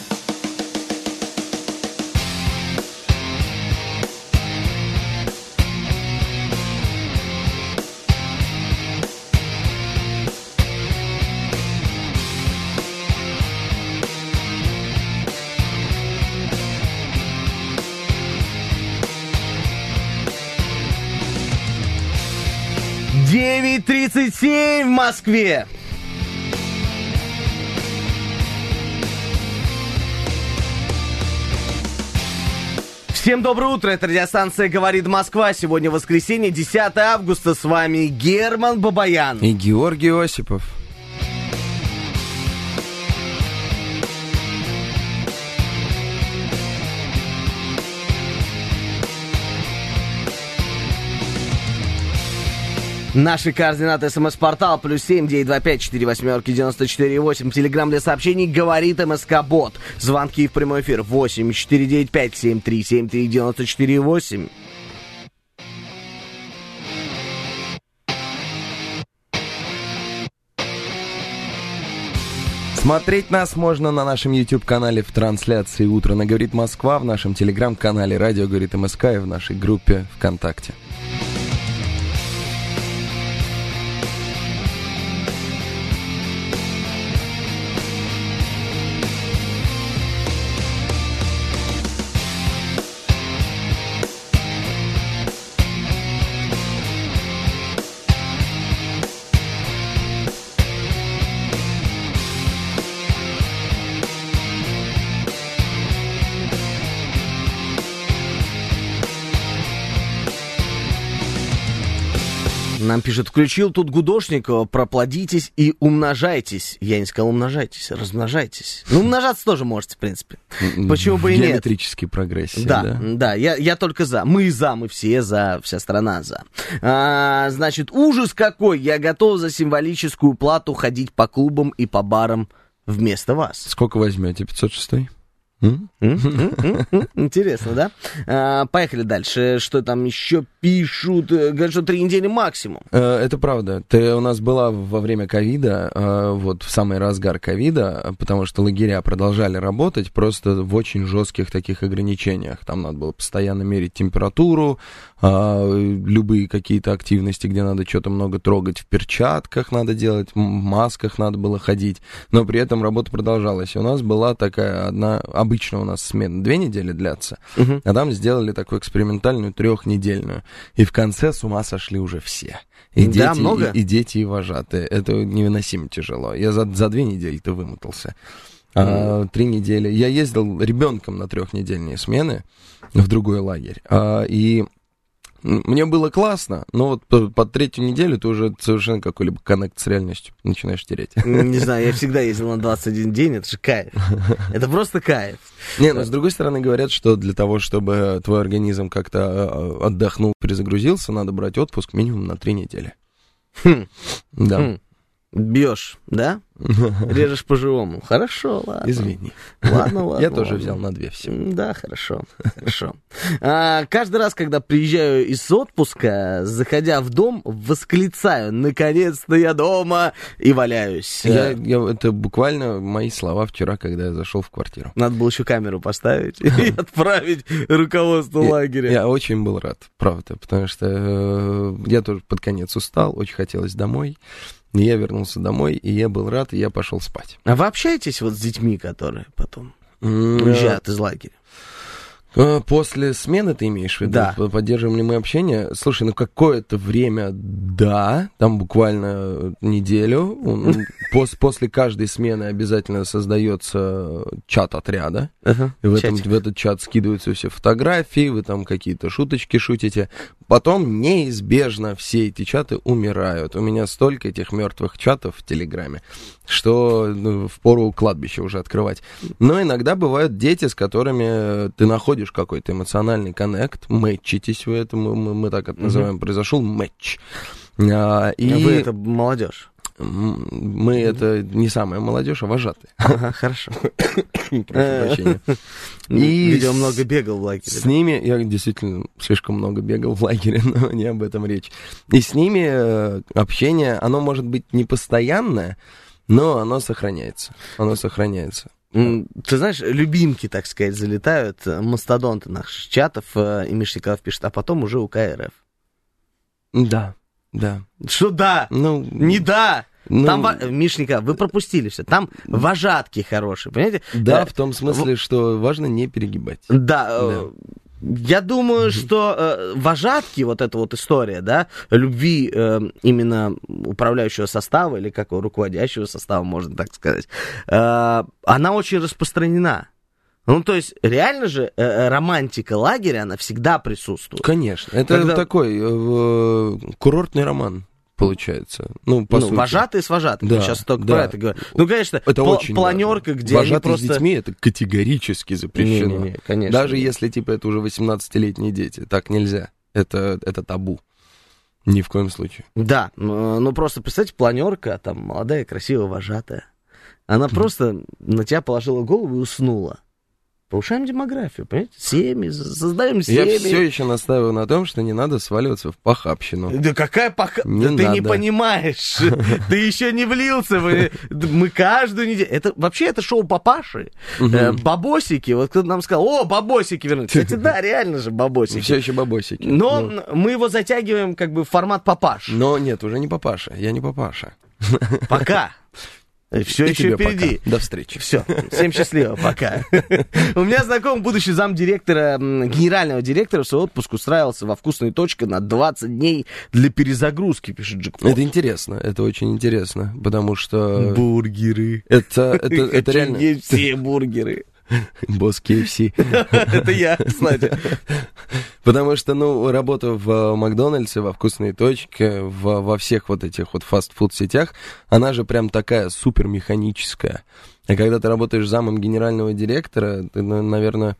девять тридцать семь в Москве. Всем доброе утро, это радиостанция «Говорит Москва». Сегодня воскресенье, десятое августа. С вами Герман Бабаян. И Георгий Осипов. Наши координаты: смс-портал плюс семь девять два пять четыре восьмерки девяносто четыре восемь. Телеграм для сообщений «Говорит МСК-бот». Звонки в прямой эфир восемь четыре девять пять семь три семь три девяносто четыре восемь. Смотреть нас можно на нашем YouTube-канале в трансляции «Утро на Говорит Москва», в нашем Телеграм-канале «Радио Говорит МСК» и в нашей группе ВКонтакте. Нам пишет, включил тут Гудошникова, проплодитесь и умножайтесь. Я не сказал умножайтесь, размножайтесь. Ну, умножаться тоже можете, в принципе. Почему бы и нет? Геометрический прогрессия, да? Да, да, я, я только за. Мы за, мы все за, вся страна за. А, значит, ужас какой, я готов за символическую плату ходить по клубам и по барам вместо вас. Сколько возьмете, пятьсот шестой? Интересно, да? А, поехали дальше. Что там еще пишут? Говорят, что три недели максимум. Это правда. Ты у нас была во время ковида, вот в самый разгар ковида, потому что лагеря продолжали работать просто в очень жестких таких ограничениях. Там надо было постоянно мерить температуру, любые какие-то активности, где надо что-то много трогать, в перчатках надо делать, в масках надо было ходить, но при этом работа продолжалась. И у нас была такая одна... Обычно у нас смена две недели длятся, uh-huh. а там сделали такую экспериментальную трехнедельную. И в конце с ума сошли уже все. И да, дети, много? И, и дети, и вожатые. Это невыносимо тяжело. Я за, за две недели-то вымотался. Uh-huh. А, три недели. Я ездил ребенком на трехнедельные смены в другой лагерь. А, и... Мне было классно, но вот под, под третью неделю ты уже совершенно какой-либо коннект с реальностью начинаешь терять. Не знаю, я всегда ездил на двадцать один день, это же кайф. Это просто кайф. Не, но с другой стороны говорят, что для того, чтобы твой организм как-то отдохнул, перезагрузился, надо брать отпуск минимум на три недели. Хм. Да. Хм. Бьешь, да? Режешь по-живому. Хорошо, ладно. Извини. Ладно, ладно. Я тоже ладно. взял на две все. Да, хорошо, хорошо. А, каждый раз, когда приезжаю из отпуска, заходя в дом, восклицаю: наконец-то я дома, и валяюсь. Я, я, это буквально мои слова вчера, когда я зашел в квартиру. Надо было еще камеру поставить и отправить руководству лагеря. Я очень был рад, правда, потому что э, я тоже под конец устал, очень хотелось домой. Я вернулся домой, и я был рад, и я пошел спать. А вы общаетесь вот с детьми, которые потом уезжают из лагеря? После смены ты имеешь в виду? Да. Поддерживаем ли мы общение? Слушай, ну какое-то время, да, там буквально неделю. Пос, после каждой смены обязательно создается чат отряда. Uh-huh. И в, этом, в этот чат скидываются все фотографии, вы там какие-то шуточки шутите. Потом неизбежно все эти чаты умирают. У меня столько этих мертвых чатов в Телеграме, что ну, впору кладбище уже открывать. Но иногда бывают дети, с которыми ты находишь какой-то эмоциональный коннект, мэтчитесь вы это, мы, мы, мы так это называем, uh-huh. произошел мэтч. А, и... а вы это молодежь? Мы mm-hmm. это не самая молодежь, а вожатые. Ага, хорошо. Прошу прощения. И видимо, много бегал в лагере. С ними, я действительно слишком много бегал в лагере, но не об этом речь. И с ними общение, оно может быть не постоянное, но оно сохраняется. Оно сохраняется. Ты знаешь, любимки, так сказать, залетают, мастодонты наших чатов, и Миша Николаев пишет, а потом уже УК РФ. Да, да. Что да? Ну, не да. Ну, там, Мишника, вы пропустили все. Там вожатки хорошие, понимаете? Да, э, в том смысле, в... что важно не перегибать. Да, да. Я думаю, что э, вожатки, вот эта вот история, да, любви э, именно управляющего состава, или как руководящего состава, можно так сказать, э, она очень распространена. Ну, то есть, реально же, э, романтика лагеря, она всегда присутствует. Конечно, это Когда... такой э, курортный роман. Получается. Ну, по ну сути. Вожатые с вожатыми. Да, сейчас только да. про это говорю. Ну, конечно, это пл- очень планерка, важно. где Вожатые они просто... с детьми это категорически запрещено. Не, не, не, конечно. Даже если, типа, это уже восемнадцатилетние дети. Так нельзя. Это, это табу. Ни в коем случае. Да. Ну, просто, представьте, планерка, там, молодая, красивая вожатая. Она mm. просто на тебя положила голову и уснула. Повышаем демографию, понимаете? Семьи, создаем семьи. Я все еще настаиваю на том, что не надо сваливаться в похабщину. Да какая похабщина? Ты надо. не понимаешь. Ты еще не влился. Мы каждую неделю... Это вообще это шоу папаши. Бабосики. Вот кто-то нам сказал, о, бабосики вернулись. Кстати, да, реально же бабосики. Все еще бабосики. Но мы его затягиваем как бы в формат папаш. Но нет, уже не папаша. Я не папаша. Пока. Все и еще впереди. Пока. До встречи. Все. Всем счастливо. Пока. У меня знакомый будущий замдиректора, генерального директора в свой отпуск устраивался во «Вкусной точке» на двадцать дней для перезагрузки, пишет Джекпот. Это интересно. Это очень интересно. Потому что... Бургеры. Это, это, это реально... Есть все бургеры. Босс кей эф си. Это я, кстати. Потому что, ну, работа в Макдональдсе, во вкусной точке, в, во всех вот этих вот фастфуд-сетях, она же прям такая супер механическая. А когда ты работаешь замом генерального директора, ты, наверное,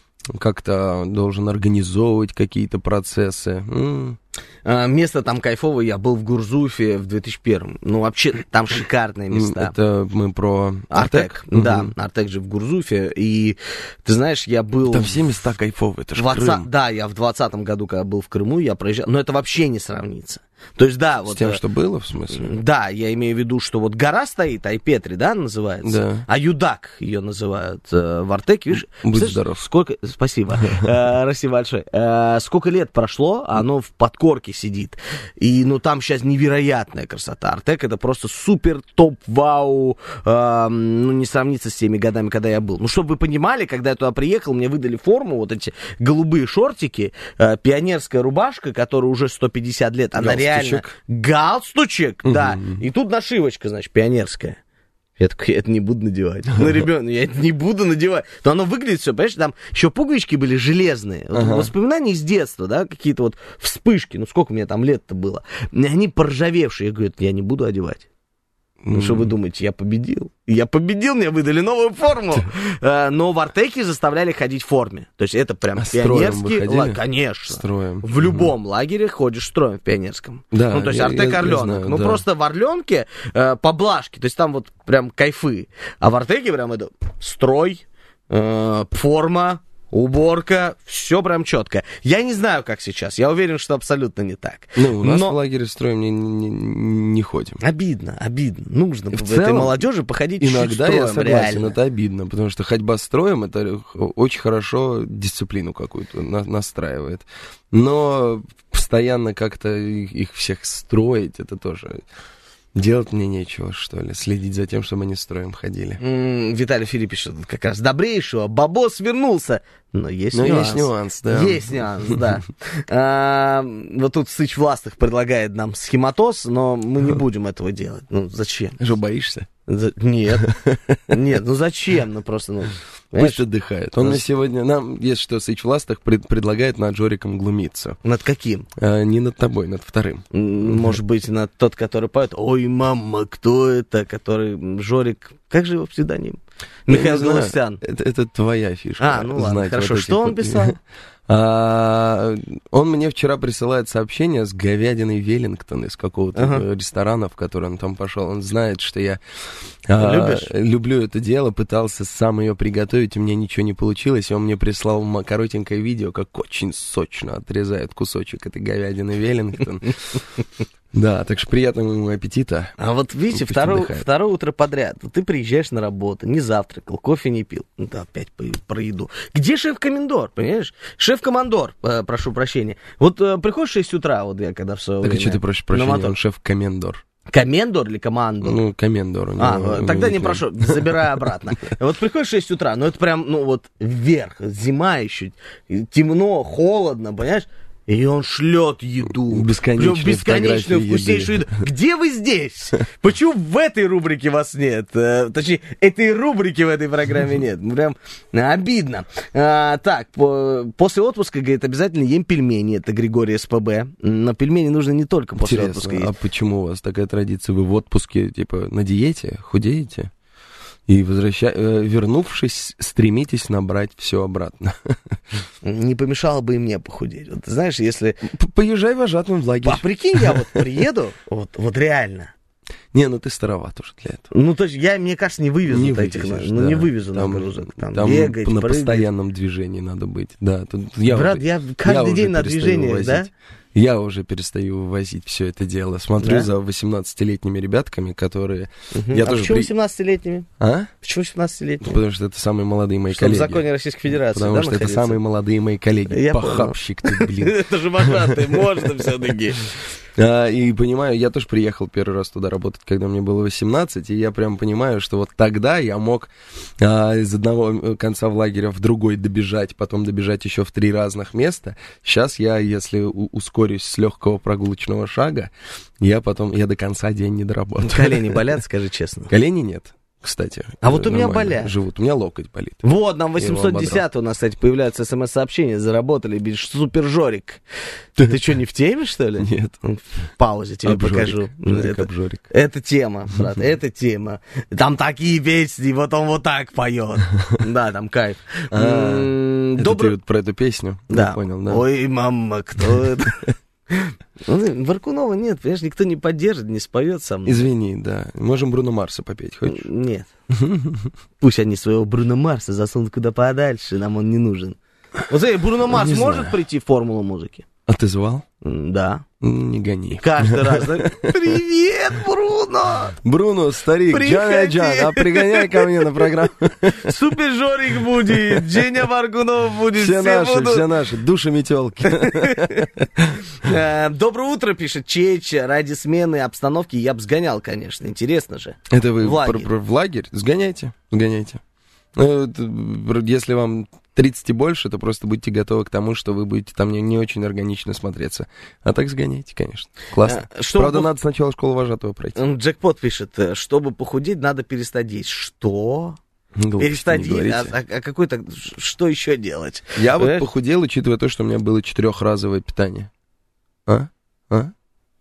как-то должен организовывать какие-то процессы. М-м. А, место там кайфовое, я был в Гурзуфе в две тысячи первом. Ну, вообще, там шикарные места. Это мы про Артек? Артек? Да, угу. Артек же в Гурзуфе. И, ты знаешь, я был... Там все места кайфовые, это же Крым. Да, я в двадцатом году, когда был в Крыму, я проезжал. Но это вообще не сравнится. То есть, да, С вот... тем, что было, в смысле? Да, я имею в виду, что вот гора стоит, Айпетри, да, называется? Да. А Юдак ее называют э, в Артеке. Видишь, будь здоров. Сколько... Спасибо, э, Россия большое. Э, сколько лет прошло, оно в подкорке сидит. И, ну, там сейчас невероятная красота. Артек — это просто супер топ-вау. Э, ну, не сравнится с теми годами, когда я был. Ну, чтобы вы понимали, когда я туда приехал, мне выдали форму, вот эти голубые шортики, э, пионерская рубашка, которая уже сто пятьдесят лет, она реально... Галстучек, угу. Да. И тут нашивочка, значит, пионерская. Я такой, я это не буду надевать. Ну, ребенок, я это не буду надевать. Но оно выглядит все, понимаешь, там еще пуговички были железные. Вот, ага. Воспоминания из детства, да, какие-то вот вспышки. Ну, сколько мне там лет-то было. Они поржавевшие. Я говорю, я не буду одевать. Ну, что вы думаете, я победил? Я победил, мне выдали новую форму. Но в Артеке заставляли ходить в форме. То есть это прям пионерский лагерь. Конечно. Строем. В любом лагере ходишь строем в пионерском. Да, ну, то есть Артек Орленок. Ну, да. Просто в Орленке э, поблажки. То есть там вот прям кайфы. А в Артеке прям это строй, э, форма, уборка, все прям четко. Я не знаю, как сейчас. Я уверен, что абсолютно не так. Ну, у нас Но... в лагере строим не, не, не ходим. Обидно, обидно. Нужно в, в целом, этой молодежи походить иногда чуть-чуть строем, я согласен, реально. Это обидно, потому что ходьба строем, это очень хорошо дисциплину какую-то на, настраивает. Но постоянно как-то их, их всех строить, это тоже... Делать мне нечего, что ли, следить за тем, чтобы они строем ходили. М-м, Виталий Филипп пишет, как раз добрейшего, бабос вернулся. Но есть Но нюанс. есть нюанс, да. Есть нюанс, да. А, вот тут Сыч Властых предлагает нам схематоз, но мы не будем этого делать. Ну, зачем? Что, боишься? За... Нет. Нет, ну зачем? Ну, просто, ну... Пусть отдыхает. Он мне сегодня, нам, есть что, Сыч Властых пред, предлагает над Жориком глумиться. Над каким? А, не над тобой, над вторым. Может быть, над тот, который поет. Ой, мама, кто это? Который Жорик... Как же его псевдоним? Михаил Галустян. Это, это твоя фишка. А, ну ладно, хорошо. Вот что он писал? А, он мне вчера присылает сообщение с говядиной Веллингтон из какого-то ага. ресторана, в который он там пошел. Он знает, что я а, люблю это дело, пытался сам ее приготовить, у меня ничего не получилось. И он мне прислал коротенькое видео, как очень сочно отрезает кусочек этой говядины Веллингтон. Да, так что приятного ему аппетита. А вот видите, второе, второе утро подряд. Ты приезжаешь на работу, не завтракал, кофе не пил. Ну, да, опять про еду. Где шеф-комендор, понимаешь? Шеф-командор, э, прошу прощения. Вот э, приходишь в шесть утра, вот я когда в свое так время... Так а что ты просишь прощения, он шеф-комендор. Комендор или командор? Ну, комендор. А, тогда не прошу, забирай обратно. Вот приходишь в шесть утра, ну это прям, ну вот вверх, зима еще, темно, холодно, понимаешь? И он шлет еду. Бесконечную, бесконечную вкуснейшую еду. Где вы здесь? Почему в этой рубрике вас нет? Точнее, этой рубрики в этой программе нет. Прям обидно. А, так, по, после отпуска, говорит, обязательно ем пельмени. Это Григорий СПБ. Но пельмени нужно не только после Интересно, отпуска есть. А почему у вас такая традиция? Вы в отпуске, типа, на диете, худеете? И, возвраща... вернувшись, стремитесь набрать все обратно. Не помешало бы и мне похудеть. Вот, ты знаешь, если... Поезжай вожатым в лагерь. А прикинь, я вот приеду, вот, вот реально. Не, ну ты староват уже для этого. Ну, то есть, я, мне кажется, не вывезу не этих, вывезешь, ну, да. не вывезу там, нагрузок. Там, там бегать, на прыгать. постоянном движении надо быть. Да, тут я Брат, уже, я каждый я день на движении, да? Я уже перестаю вывозить все это дело. Смотрю да? за восемнадцатилетними ребятками, которые... Угу. Я а тоже почему при... восемнадцатилетними? А? Почему восемнадцатилетними? Потому что это самые молодые мои что, коллеги. В законе Российской Федерации, Потому да, что находится? это самые молодые мои коллеги. Я Похабщик ты, блин. Это же вожатый, можно все-таки. И понимаю, я тоже приехал первый раз туда работать, когда мне было восемнадцать, и я прям понимаю, что вот тогда я мог а, из одного конца в лагеря в другой добежать, потом добежать еще в три разных места. Сейчас я, если у- ускорюсь с легкого прогулочного шага, я потом, я до конца день не доработаю. Колени болят, скажи честно? Колени нет. кстати. А вот у меня болят. Живут. У меня локоть болит. Вот, нам восемьсот десять у нас, кстати, появляются смс-сообщения. Заработали, без Супер Жорик. Ты что, не в теме, что ли? Нет. В паузе тебе Обжорик. покажу. Жорик, это, обжорик. это тема, брат, это тема. Там такие песни, вот он вот так поет. Да, там кайф. Это ты вот про эту песню? Да. Понял, да. Ой, мама, кто это? Варкунова нет, понимаешь, никто не поддержит, не споет со мной. Извини, да. Можем Бруно Марса попеть, хочешь? Нет. Пусть они своего Бруно Марса засунут куда подальше, нам он не нужен. Вот смотри, Бруно Марс Не может знаю. прийти в формулу музыки? А ты звал? Да. Не гони. Каждый раз. да? Привет, Бруно! Бруно, старик, Приходи. Джан Джан, а пригоняй ко мне на программу. Супер Жорик будет, Женя Варгунов будет, Все все наши, будут. все наши, души метелки. Э, Доброе утро, пишет Чеча. Ради смены обстановки я бы сгонял, конечно. Интересно же. Это вы В лагерь. про- про- в лагерь? Сгоняйте, сгоняйте. Ну, это, если вам тридцать и больше, то просто будьте готовы к тому, что вы будете там не, не очень органично смотреться. А так сгоняйте, конечно. Классно. А, чтобы Правда, пох- надо сначала школу вожатого пройти. М, Джекпот пишет, э, чтобы похудеть, надо перестать есть. Что? Глупости Перестать не есть? говорите. А, а- а какой так, что еще делать? Я вот Понимаешь? похудел, учитывая то, что у меня было четырехразовое питание. А? А?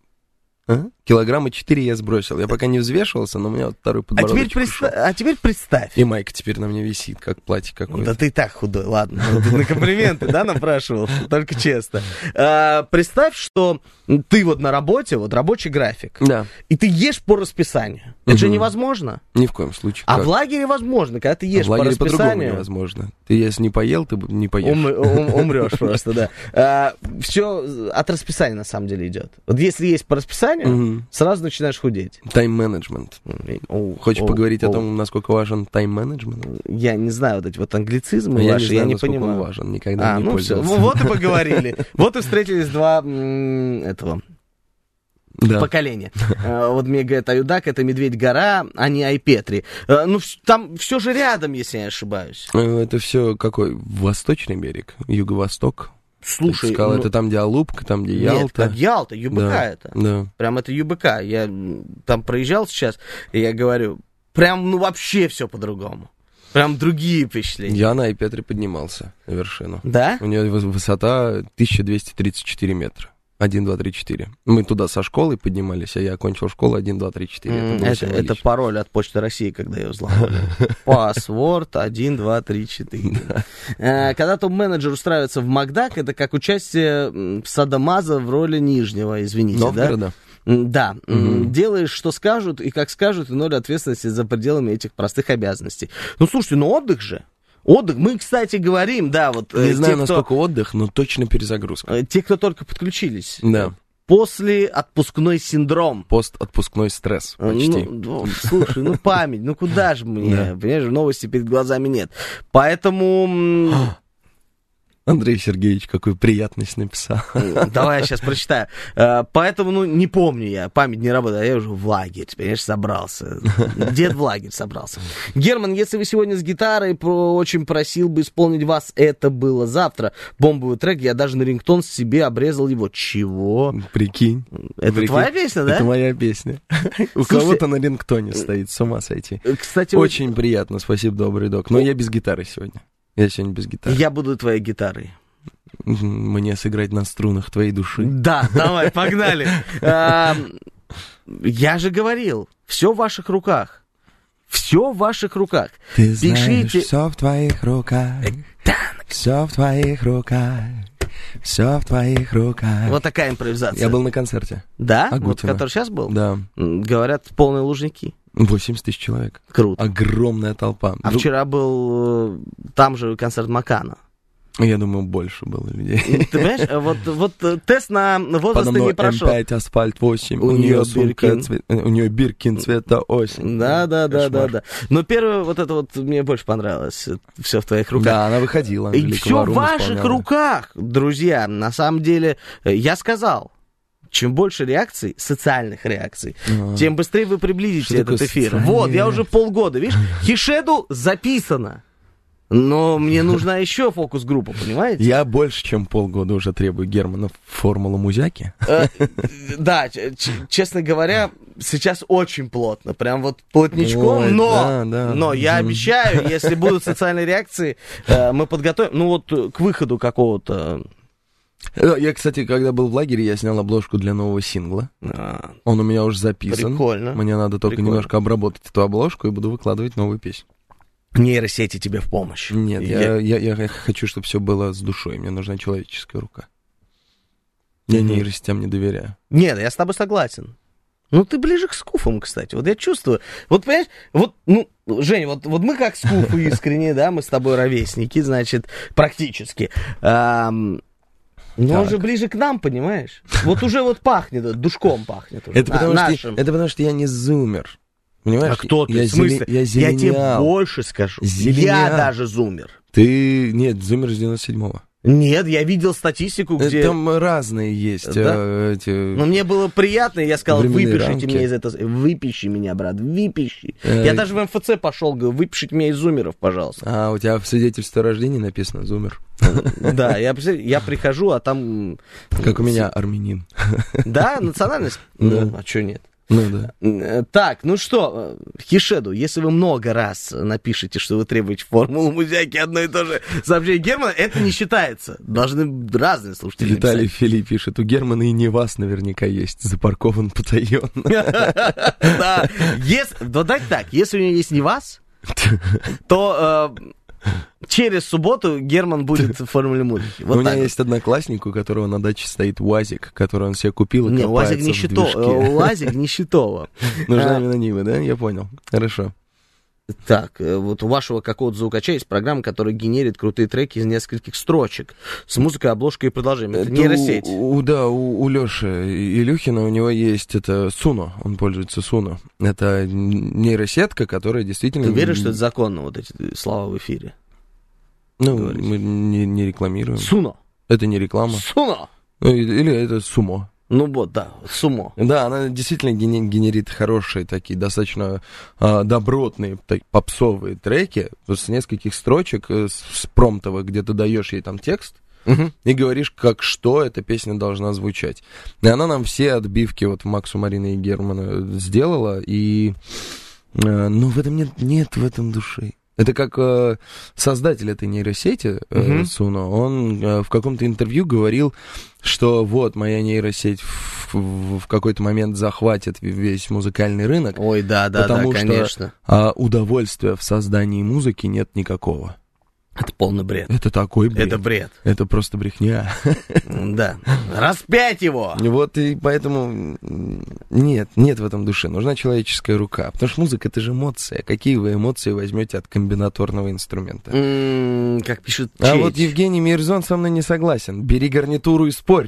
А? Килограмма четыре я сбросил. Я пока не взвешивался, но у меня вот второй А подбородочек теперь, ушел. представь, а теперь представь. И майка теперь на мне висит, как платье какое-то. Да ты и так худой, ладно. Ну, ты на комплименты, да, напрашивал? Только честно. А, представь, что ты вот на работе, вот рабочий график, Да, и ты ешь по расписанию. Это же Мгм. невозможно. ни в коем случае. А Как? в лагере возможно, когда ты А ешь в лагере по по-другому расписанию. невозможно. Ты если не поел, ты не поешь. Ум- ум- умрешь просто, да. Все от расписания на самом деле идет. Вот если есть по расписанию, Мгм. сразу начинаешь худеть. Тайм-менеджмент. Оу, Хочешь оу, поговорить о оу. том, насколько важен тайм-менеджмент? Я не знаю вот эти вот англицизмы Я ваши, не знаю, я не насколько понимаю. он важен. Никогда А, не ну все, пользовался. вот и поговорили. Вот и встретились два м, этого Да. поколения. Э, Вот мне говорят, Аюдак, это Медведь-гора, а не Айпетри. Э, Ну, вс- там все же рядом, если я не ошибаюсь. Э, Это все какой? Восточный берег? Юго-восток? Слушай, Ты сказал, ну, это там, где Алупка, там, где нет, Ялта? как Ялта, ЮБК Да, это. Да. Прям это ЮБК. Я м, там проезжал сейчас, и я говорю, прям, ну, вообще все по-другому. Прям другие впечатления. Я на Айпетре поднимался на вершину. Да? У нее выс- высота тысяча двести тридцать четыре метра. один, два, три, четыре. Мы туда со школой поднимались, а я окончил школу один, два, три, четыре. М, было Это, символично. это пароль от Почты России, когда ее взломали. Паспорт один, два, три, четыре. Э, Когда топ-менеджер устраивается в Макдак, это как участие м, Садамаза в роли Нижнего, извините, да? Новгорода? М, Да. М, Мгм. Делаешь, что скажут, и как скажут, и ноль ответственности за пределами этих простых обязанностей. Ну, слушайте, ну отдых же. Отдых. Мы, кстати, говорим, да, вот... э, Не знаю, те, кто, насколько отдых, но точно перезагрузка. э, те, кто только подключились. Да. После отпускной синдром. Пост-отпускной стресс почти. Ну, ну, слушай, ну память, ну куда же мне, Да. понимаешь, новости перед глазами нет. Поэтому, м, Андрей Сергеевич, какую приятность написал. давай я сейчас прочитаю. Э, Поэтому, ну, не помню я, память не работает, а я уже в лагерь, понимаешь, собрался. Дед в лагерь собрался. Герман, если вы сегодня с гитарой, про- очень просил бы исполнить вас «Это было завтра». Бомбовый трек, я даже на рингтон себе обрезал его. Чего? Прикинь. Это Прикинь. твоя песня, да? Это моя песня. У Слушай, кого-то на рингтоне стоит, с ума сойти. Кстати, вот Очень приятно, спасибо, добрый док. Но я без гитары сегодня. Я сегодня без гитары. я буду твоей гитарой. Мне сыграть на струнах твоей души. Да, давай, погнали. А, Я же говорил, все в ваших руках. Все в ваших руках. Ты Пишите. все в твоих руках. Все в твоих руках. Все в твоих руках. Вот такая импровизация. Я был на концерте. Да? Вот, Агутина. который сейчас был? Да. М, Говорят, полные лужники. восемьдесят тысяч человек. Круто. Огромная толпа. А Друг- вчера был э, там же концерт Макана. Я думаю, больше было людей. Ты понимаешь, э, вот, вот э, тест на возраст Подо ты мной не прошел. эм пять, асфальт восемь, У у, неё нее сумка, Биркин. цвет- э, у нее Биркин цвета осень. Да, да, да, да, Кошмар. да. Но первое, вот это вот мне больше понравилось. Все в твоих руках. Да, она выходила. И Анжелика все в Варум ваших исполняла. руках, друзья. На самом деле, э, я сказал, чем больше реакций, социальных реакций, А. тем быстрее вы приблизите Что этот такое эфир. социальные Вот, я уже реакции? полгода, видишь, Хишеду записано. Но мне нужна еще фокус-группа, понимаете? Я больше, чем полгода уже требую Германа формулу Музяки. Да, честно говоря, сейчас очень плотно, прям вот плотничком, но, но я обещаю, если будут социальные реакции, мы подготовим, ну вот к выходу какого-то... Я, кстати, когда был в лагере, я снял обложку для нового сингла. А, Он у меня уже записан. Прикольно. Мне надо только Прикольно. немножко обработать эту обложку и буду выкладывать новую песню. Нейросети тебе в помощь. Нет, я, я, я, я хочу, чтобы все было с душой. Мне нужна человеческая рука. Я mm-hmm. нейросетям не доверяю. Нет, я с тобой согласен. Ну, ты ближе к скуфам, кстати. Вот я чувствую. Вот, понимаешь, вот, ну, Жень, вот, вот мы как скуфы искренне, да, мы с тобой ровесники, значит, практически. Ам... Но так. Он же ближе к нам, понимаешь? Вот уже вот пахнет, душком пахнет. Уже, это, потому на, что, это потому что я не зумер. Понимаешь? А кто ты? Я, в смысле? Я, я тебе больше скажу. Зеленял. Я даже зумер. Ты... Нет, зумер с девяносто седьмого. Нет, я видел статистику, где... Там разные есть. Да? А, эти... Но мне было приятно, я сказал, Временные выпишите рамки. меня из этого... Выпиши меня, брат, выпиши. Э... Я даже в эм эф цэ пошел, говорю, выпишите меня из зумеров, пожалуйста. А, у тебя в свидетельстве о рождении написано зумер. Да, я прихожу, а там... Как у меня армянин. Да, национальность? Ну, а что нет? Ну да. Так, ну что, Хишеду, если вы много раз напишете, что вы требуете формулу Музяки, одно и то же сообщение Германа, это не считается. Должны разные слушатели Виталий Филипп пишет, у Германа и не вас наверняка есть, запаркован потаенно. Да, давайте так, если у него есть не вас, то... Через субботу Герман будет в формуле музыки. Вот у меня вот. есть одноклассник, у которого на даче стоит УАЗик, который он себе купил и не, копается УАЗик не в щито... движке. УАЗик не щитово. Нужна именно Нива, да? Я понял. Хорошо. Так, вот у вашего какого-то звукача есть программа, которая генерит крутые треки из нескольких строчек с музыкой, обложкой и продолжением. Это нейросеть. У, у, да, у, у Лёши Илюхина у него есть это Суно, он пользуется Суно. Это нейросетка, которая действительно... Ты веришь, что это законно, вот эти слова в эфире? Ну, говорить. Мы не, не рекламируем. Суно. Это не реклама. Суно. Или это сумо. Ну вот, да, сумо. Да, она действительно генерит хорошие такие, достаточно а, добротные, так, попсовые треки с нескольких строчек, с, с промптовых, где ты даешь ей там текст, uh-huh. и говоришь, как что эта песня должна звучать. И она нам все отбивки вот Максу, Марины и Германа сделала, и... А, но в этом нет, нет в этом души. Это как э, создатель этой нейросети, э, uh-huh. Суно, он э, в каком-то интервью говорил, что вот моя нейросеть в, в, в какой-то момент захватит весь музыкальный рынок. Ой, да, да, потому да, что, конечно. А, удовольствия в создании музыки нет никакого. Это полный бред. Это такой бред. Это бред. Это просто брехня. Да. Распять его! Вот и поэтому нет, нет в этом души. Нужна человеческая рука. Потому что музыка — это же эмоция. Какие вы эмоции возьмете от комбинаторного инструмента? Mm, как пишет Чеч. А вот Евгений Мирзон со мной не согласен. Бери гарнитуру и спорь.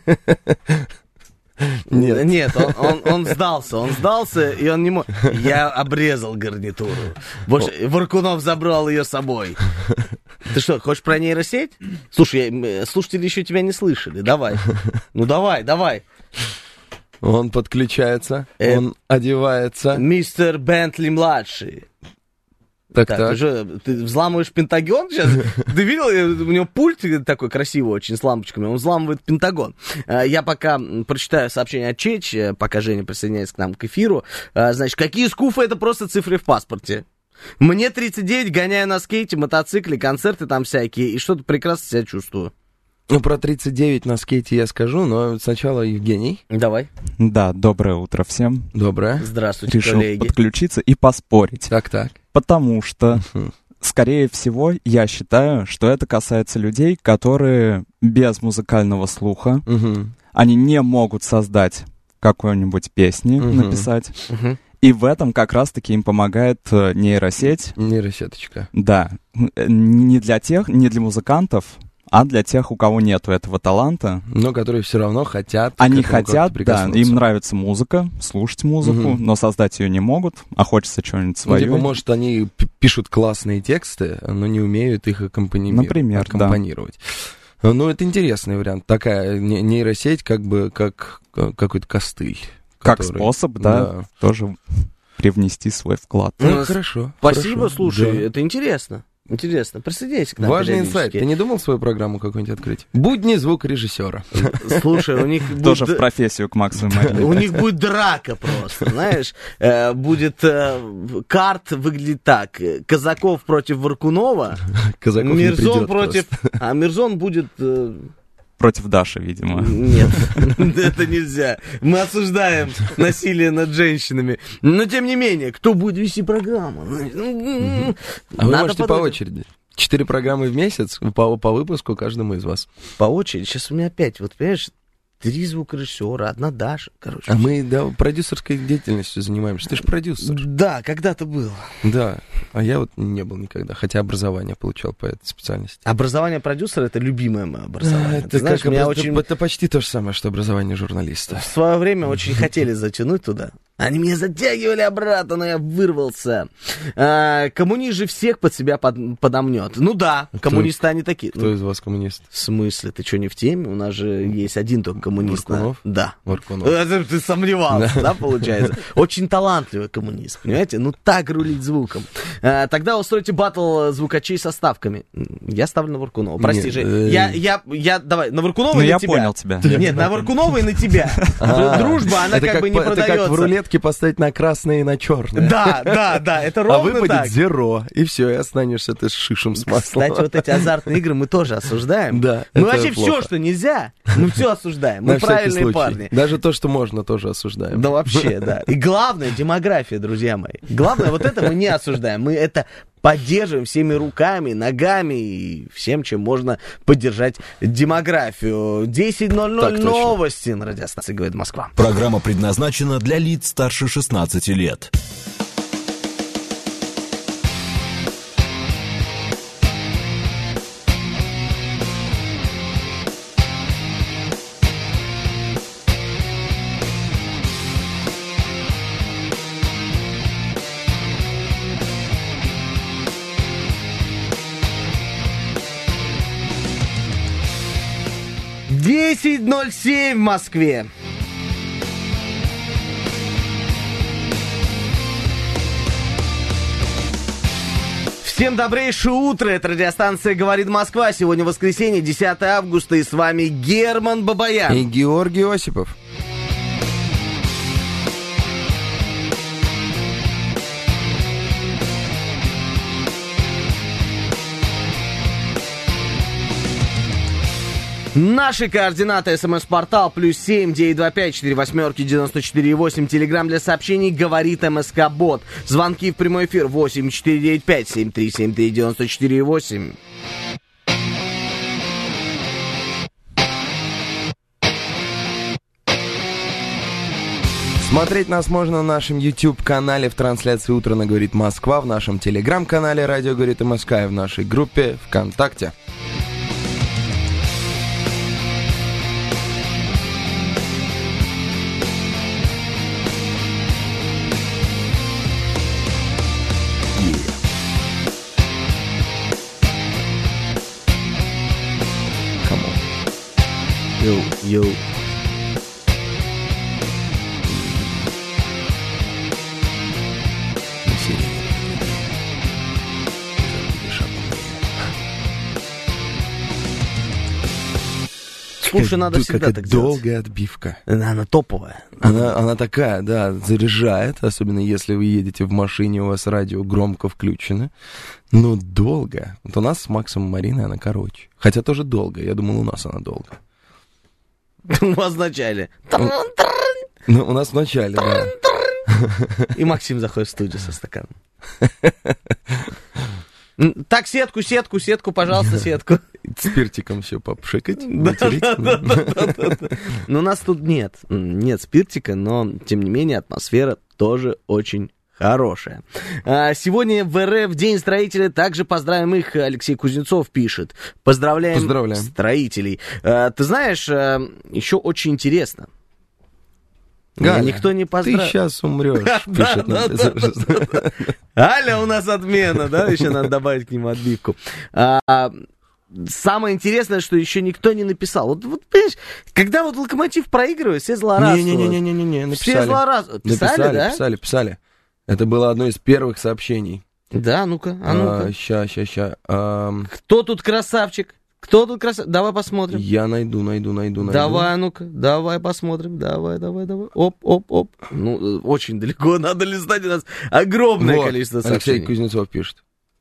Нет, Нет он, он, он сдался, он сдался, и он не мог. Я обрезал гарнитуру. Больше Варкунов забрал ее с собой. Ты что, хочешь про нейросеть? Слушай, я, слушатели еще тебя не слышали. Давай. Ну давай, давай. Он подключается, э, он одевается. Мистер Бентли-младший. Так, так, так. Ты, же, ты взламываешь Пентагон сейчас? Ты видел, у него пульт такой красивый очень, с лампочками, он взламывает Пентагон. Я пока прочитаю сообщение от Чеч, пока Женя присоединяется к нам к эфиру. Значит, какие скуфы, это просто цифры в паспорте. Мне тридцать девять, гоняю на скейте, мотоцикле, концерты там всякие, и что-то прекрасно себя чувствую. Ну, про тридцать девять на скейте я скажу, но сначала Евгений. Давай. Да, доброе утро всем. Доброе. Здравствуйте, Решил коллеги. подключиться и поспорить. Так-так. Потому что, скорее всего, я считаю, что это касается людей, которые без музыкального слуха, uh-huh. они не могут создать какой-нибудь песни, uh-huh. написать. Uh-huh. И в этом как раз-таки им помогает нейросеть. Нейросеточка. Да. Не для тех, не для музыкантов, а для тех, у кого нету этого таланта. Но которые все равно хотят. Они хотят, да, им нравится музыка, слушать музыку, угу. но создать ее не могут, а хочется что-нибудь свое. Ну, типа, может, они пишут классные тексты, но не умеют их аккомпанировать. Например, аккомпанировать. Да. Ну, это интересный вариант. Такая нейросеть, как бы, как какой-то костыль. Как который... способ, да, да, тоже привнести свой вклад. Ну, ну хорошо. Спасибо, хорошо. слушай, да. это интересно. Интересно, присоединяйся к нам. Важный инсайт. Ты не думал свою программу какую-нибудь открыть? Будни звукорежиссера. Слушай, у них тоже в профессию к Максу и Марине. У них будет драка просто, знаешь. Будет карт выглядит так. Казаков против Варкунова. Казаков не придет. Мирзон против... А Мирзон будет... Против Даши, видимо. Нет, это нельзя. Мы осуждаем насилие над женщинами. Но, тем не менее, кто будет вести программу? А вы можете по очереди. Четыре программы в месяц по, по выпуску каждому из вас. По очереди? Сейчас у меня опять, вот понимаешь... Три звукорежиссера, одна Даша, короче. А мы, да, продюсерской деятельностью занимаемся. Ты же продюсер. Да, когда-то был. Да, а я вот не был никогда, хотя образование получал по этой специальности. Образование продюсера — это любимое мое образование. Это, знаешь, как образ... очень... это почти то же самое, что образование журналиста. В свое время очень хотели затянуть туда. Они меня затягивали обратно, но я вырвался. А, коммунист же всех под себя под, подомнет. Ну да, кто, коммунисты они такие. Кто ну, из вас коммунист? В смысле? Ты что, не в теме? У нас же есть один только коммунист. Варкунов? Да. Варкунов. Ты сомневался, да, да получается? Очень талантливый коммунист, понимаете? Ну так рулить звуком. А, тогда устройте баттл звукачей со ставками. Я ставлю на Варкунова. Прости же. Я, я, я, давай, на Варкунова и на тебя. Ну я понял тебя. Нет, на Варкунова и на тебя. Дружба, она как бы не продается. Это как в рулетке поставить на красное и на черное. Да, да, да, это ровно так. А выпадет зеро, и все, и останешься ты с шишем с маслом. Кстати, вот эти азартные игры мы тоже осуждаем. Да, мы вообще все, что нельзя, мы все осуждаем. Мы правильные парни. Даже то, что можно, тоже осуждаем. Да вообще, да. И главное, демография, друзья мои. Главное, вот это мы не осуждаем. Мы это поддерживаем всеми руками, ногами и всем, чем можно поддержать демографию. десять ноль ноль новости на радиостанции «Говорит Москва». Программа предназначена для лиц старше шестнадцати лет. десять ноль семь в Москве. Всем добрейшее утро, это радиостанция «Говорит Москва». Сегодня воскресенье, десятое августа, и с вами Герман Бабаян. И Георгий Осипов. Наши координаты: смс-портал плюс семь девятьсот двадцать пять четыре восьмерки девяносто четыре восемь. Телеграм для сообщений «Говорит МСК-бот». Звонки в прямой эфир восемь четыре девять пять семь три семь три девяносто четыре восемь. Смотреть нас можно на нашем YouTube-канале в трансляции «Утро на Говорит Москва», в нашем Телеграм-канале «Радио Говорит МСК» и в нашей группе ВКонтакте. Йоу, йоу. Слушай, надо всегда так делать. Долгая отбивка. Она, она топовая. Она, она такая, да, заряжает, особенно если вы едете в машине, у вас радио громко включено. Но долго. Вот у нас с Максом и Мариной она короче. Хотя тоже долго. Я думал, у нас она долго. У вас в начале. Ну, у нас в начале, да. И Максим заходит в студию со стаканом. Так, сетку, сетку, сетку, пожалуйста, сетку. Спиртиком все попшикать. Да, да, да, да, да. Но у нас тут нет. Нет спиртика, но, тем не менее, атмосфера тоже очень хорошая. Сегодня в эр эф День строителя. Также поздравим их. Алексей Кузнецов пишет. Поздравляем, Поздравляем. строителей. Ты знаешь, еще очень интересно. Галя, никто не поздравил. Ты сейчас умрешь, пишет нам. Аля, у нас отмена, да? Еще надо добавить к нему отбивку. Самое интересное, что еще никто не написал. Вот, вот понимаешь, когда вот Локомотив проигрывает, все злорадствуют. Не-не-не, написали. Все злорадствуют. Писали, написали, да? Писали, писали. Это было одно из первых сообщений. Да, ну-ка, а ну-ка. Ща, ща, ща. А... Кто тут красавчик? Кто тут красавчик? Давай посмотрим. Я найду, найду, найду, найду. Давай, ну-ка, давай посмотрим. Давай, давай, давай. Оп, оп, оп. Ну, очень далеко надо листать, у нас огромное вот, количество сообщений. Алексей Кузнецов пишет.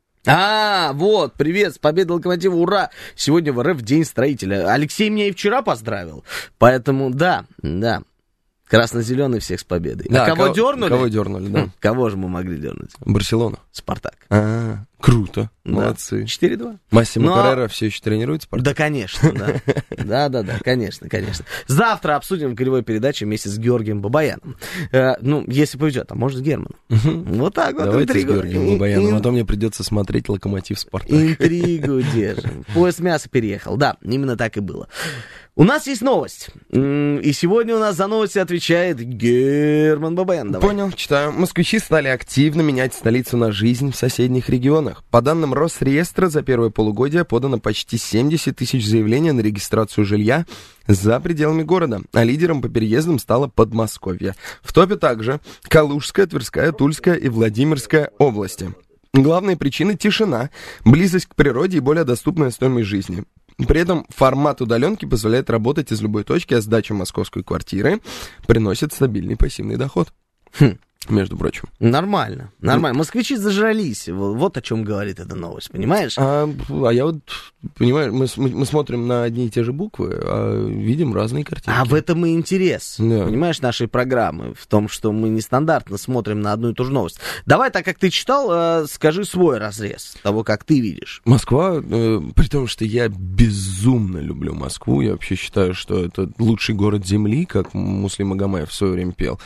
А, вот, привет, с победой Локомотива, ура! Сегодня в РФ День строителя. Алексей меня и вчера поздравил, поэтому да, да. Красно-зеленый всех с победой. Да, а кого, кого дернули? Кого дернули, да. Кого же мы могли дернуть? Барселону. Спартак. А, круто, да. Молодцы. четыре-два. Массимо Но... Каррера все еще тренирует Спартак? Да, конечно, да. Да-да-да, конечно, конечно. Завтра обсудим в голевой передаче вместе с Георгием Бабаяном. Ну, если повезет, а может с Германом. Вот так вот. Давайте с Георгием Бабаяном, а то мне придется смотреть Локомотив Спартак. Интригу держим. Поезд мяса переехал. Да, именно так и было. У нас есть новость. И сегодня у нас за новости отвечает Герман Бабаян. Давай. Понял, читаю. Москвичи стали активно менять столицу на жизнь в соседних регионах. По данным Росреестра, за первое полугодие подано почти семьдесят тысяч заявлений на регистрацию жилья за пределами города, а лидером по переездам стало Подмосковье. В топе также Калужская, Тверская, Тульская и Владимирская области. Главные причины — тишина, близость к природе и более доступная стоимость жизни. При этом формат удаленки позволяет работать из любой точки, а сдача московской квартиры приносит стабильный пассивный доход. Хм. Между прочим. Нормально, нормально. Москвичи зажрались. Вот о чем говорит эта новость, понимаешь? А, а я вот, понимаешь, мы, мы смотрим на одни и те же буквы, а видим разные картинки. А в этом и интерес, да. Понимаешь, нашей программы, в том, что мы нестандартно смотрим на одну и ту же новость. Давай, так как ты читал, скажи свой разрез того, как ты видишь. Москва, э, при том, что я безумно люблю Москву, я вообще считаю, что это лучший город Земли, как Муслим Магомаев в свое время пел.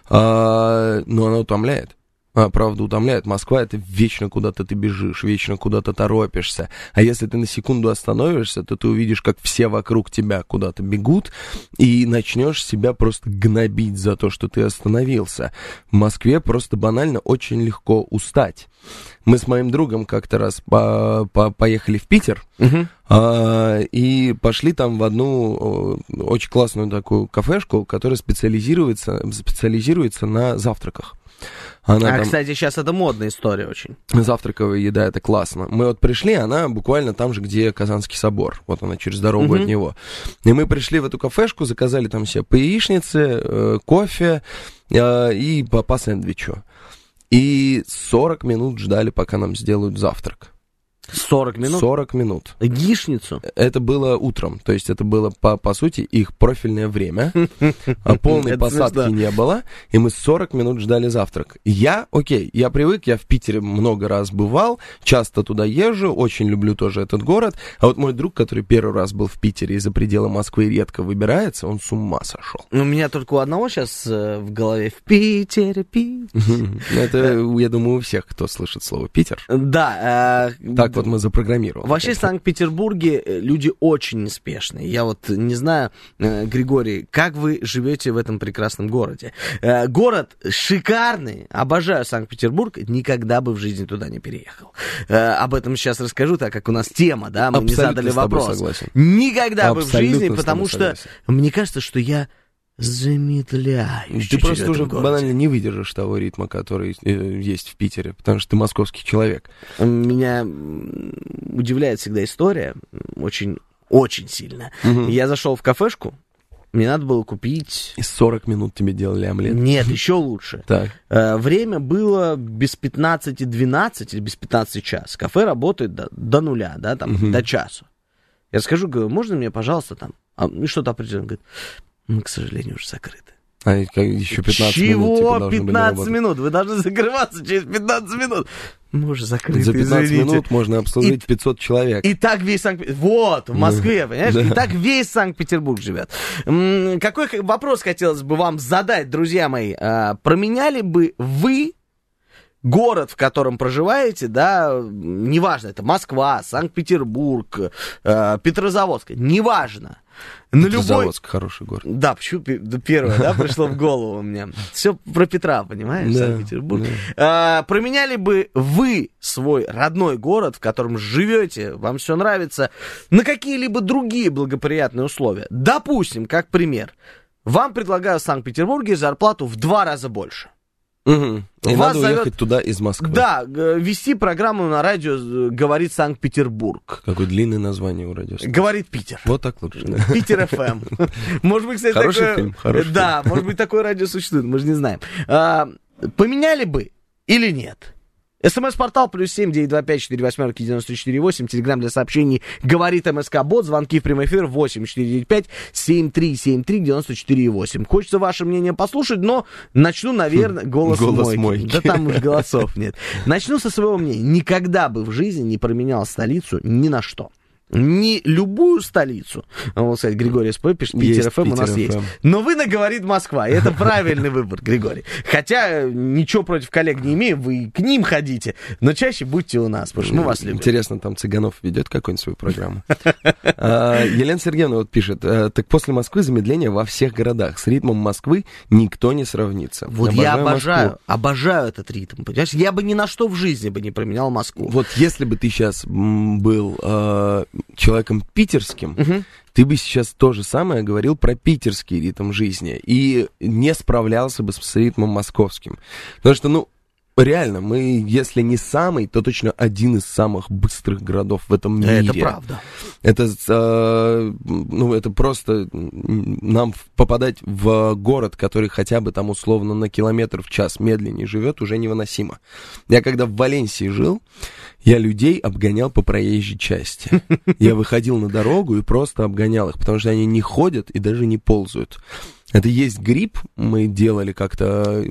А, но она утомляет. А, правда, утомляет. Москва — это вечно куда-то ты бежишь, вечно куда-то торопишься. А если ты на секунду остановишься, то ты увидишь, как все вокруг тебя куда-то бегут, и начнешь себя просто гнобить за то, что ты остановился. В Москве просто банально очень легко устать. Мы с моим другом как-то раз по- по- поехали в Питер, uh-huh. а, и пошли там в одну очень классную такую кафешку, которая специализируется, специализируется на завтраках. Она а, там... кстати, сейчас это модная история очень. Завтраковая еда, это классно. Мы вот пришли, она буквально там же, где Казанский собор. Вот она через дорогу uh-huh. от него. И мы пришли в эту кафешку, заказали там себе по яичнице, э, кофе э, и по, по сэндвичу. И сорок минут ждали, пока нам сделают завтрак. сорок минут? сорок минут. Яичницу? Это было утром, то есть это было, по, по сути, их профильное время. Полной посадки не было, и мы сорок минут ждали завтрак. Я, окей, я привык, я в Питере много раз бывал, часто туда езжу, очень люблю тоже этот город. А вот мой друг, который первый раз был в Питере и за пределы Москвы редко выбирается, он с ума сошел. У меня только у одного сейчас э, в голове «в Питере, Питер». Это, я думаю, у всех, кто слышит слово «Питер». Да. Так вот мы запрограммированы. Вообще в Санкт-Петербурге люди очень неспешные. Я вот не знаю, Григорий, как вы живете в этом прекрасном городе. Город шикарный, обожаю Санкт-Петербург, никогда бы в жизни туда не переехал. Об этом сейчас расскажу, так как у нас тема, да, мы абсолютно не задали вопрос. Согласен. Никогда абсолютно бы в жизни, потому что согласен. Мне кажется, что я замедляюсь. Ты просто уже городе. банально не выдержишь того ритма, который э, есть в Питере, потому что ты московский человек. Меня удивляет всегда история, очень, очень сильно. Угу. Я зашел в кафешку, мне надо было купить... И сорок минут тебе делали омлет? Нет, еще лучше. Так. Э, время было без пятнадцати двенадцать или без пятнадцати час. Кафе работает до, до нуля, да, там, угу. до часу. Я скажу, говорю, можно мне, пожалуйста, там, а, ну, что-то определенное. Говорит, мы, к сожалению, уже закрыты. А еще пятнадцать Чего? минут типа, пятнадцать минут? Вы должны закрываться через пятнадцать минут. Мы уже закрыты, За пятнадцать извините. минут можно обслужить и, пятьсот человек. И так весь Санкт-Петербург... Вот, в Москве, понимаешь? Да. И так весь Санкт-Петербург живет. М-м, какой вопрос хотелось бы вам задать, друзья мои? А, променяли бы вы город, в котором проживаете, да, неважно, это Москва, Санкт-Петербург, э, Петрозаводск, неважно. На Петрозаводск любой... хороший город. Да, почему первое, да, пришло в голову у меня. Все про Петра, понимаешь, да, Санкт-Петербург. Да. А, променяли бы вы свой родной город, в котором живете, вам все нравится, на какие-либо другие благоприятные условия? Допустим, как пример, вам предлагают в Санкт-Петербурге зарплату в два раза больше. Угу. И Вас надо зовет... уехать туда из Москвы. Да, вести программу на радио «Говорит Санкт-Петербург». Какое длинное название у радио. «Говорит Питер». Вот так лучше. Питер эф эм. Может быть, кстати, хороший такое... фильм, хороший Да, фильм. может быть, такое радио существует, мы же не знаем. А, поменяли бы или нет? СМС-портал плюс семь девять два пять четыре восьмерки девяносто четыре восемь. Телеграм для сообщений «Говорит МСК-бот». Звонки в прямой эфир восемь четыре девять пять семь три семь три девяносто четыре восемь. Хочется ваше мнение послушать, но начну, наверное, голос, голос мойки. мойки. Да там уж голосов нет. Начну со своего мнения. Никогда бы в жизни не променял столицу ни на что. Не любую столицу. Вот, кстати, Григорий СП пишет, Питер эф эм у нас Питер есть. эф эм. Но вы наговорит Москва. И это правильный выбор, Григорий. Хотя ничего против коллег не имею, вы к ним ходите. Но чаще будьте у нас, потому что мы вас любим. Интересно, там Цыганов ведет какую-нибудь свою программу? Елена Сергеевна вот пишет, так после Москвы замедление во всех городах. С ритмом Москвы никто не сравнится. Вот я обожаю, обожаю этот ритм. Понимаешь, я бы ни на что в жизни бы не променял Москву. Вот если бы ты сейчас был человеком питерским, угу. ты бы сейчас то же самое говорил про питерский ритм жизни и не справлялся бы с ритмом московским. Потому что, ну, реально, мы, если не самый, то точно один из самых быстрых городов в этом мире. Это правда. Это, э, ну, это просто нам попадать в город, который хотя бы там условно на километр в час медленнее живет, уже невыносимо. Я когда в Валенсии жил, я людей обгонял по проезжей части. Я выходил на дорогу и просто обгонял их, потому что они не ходят и даже не ползают. Это есть гриб, мы делали как-то,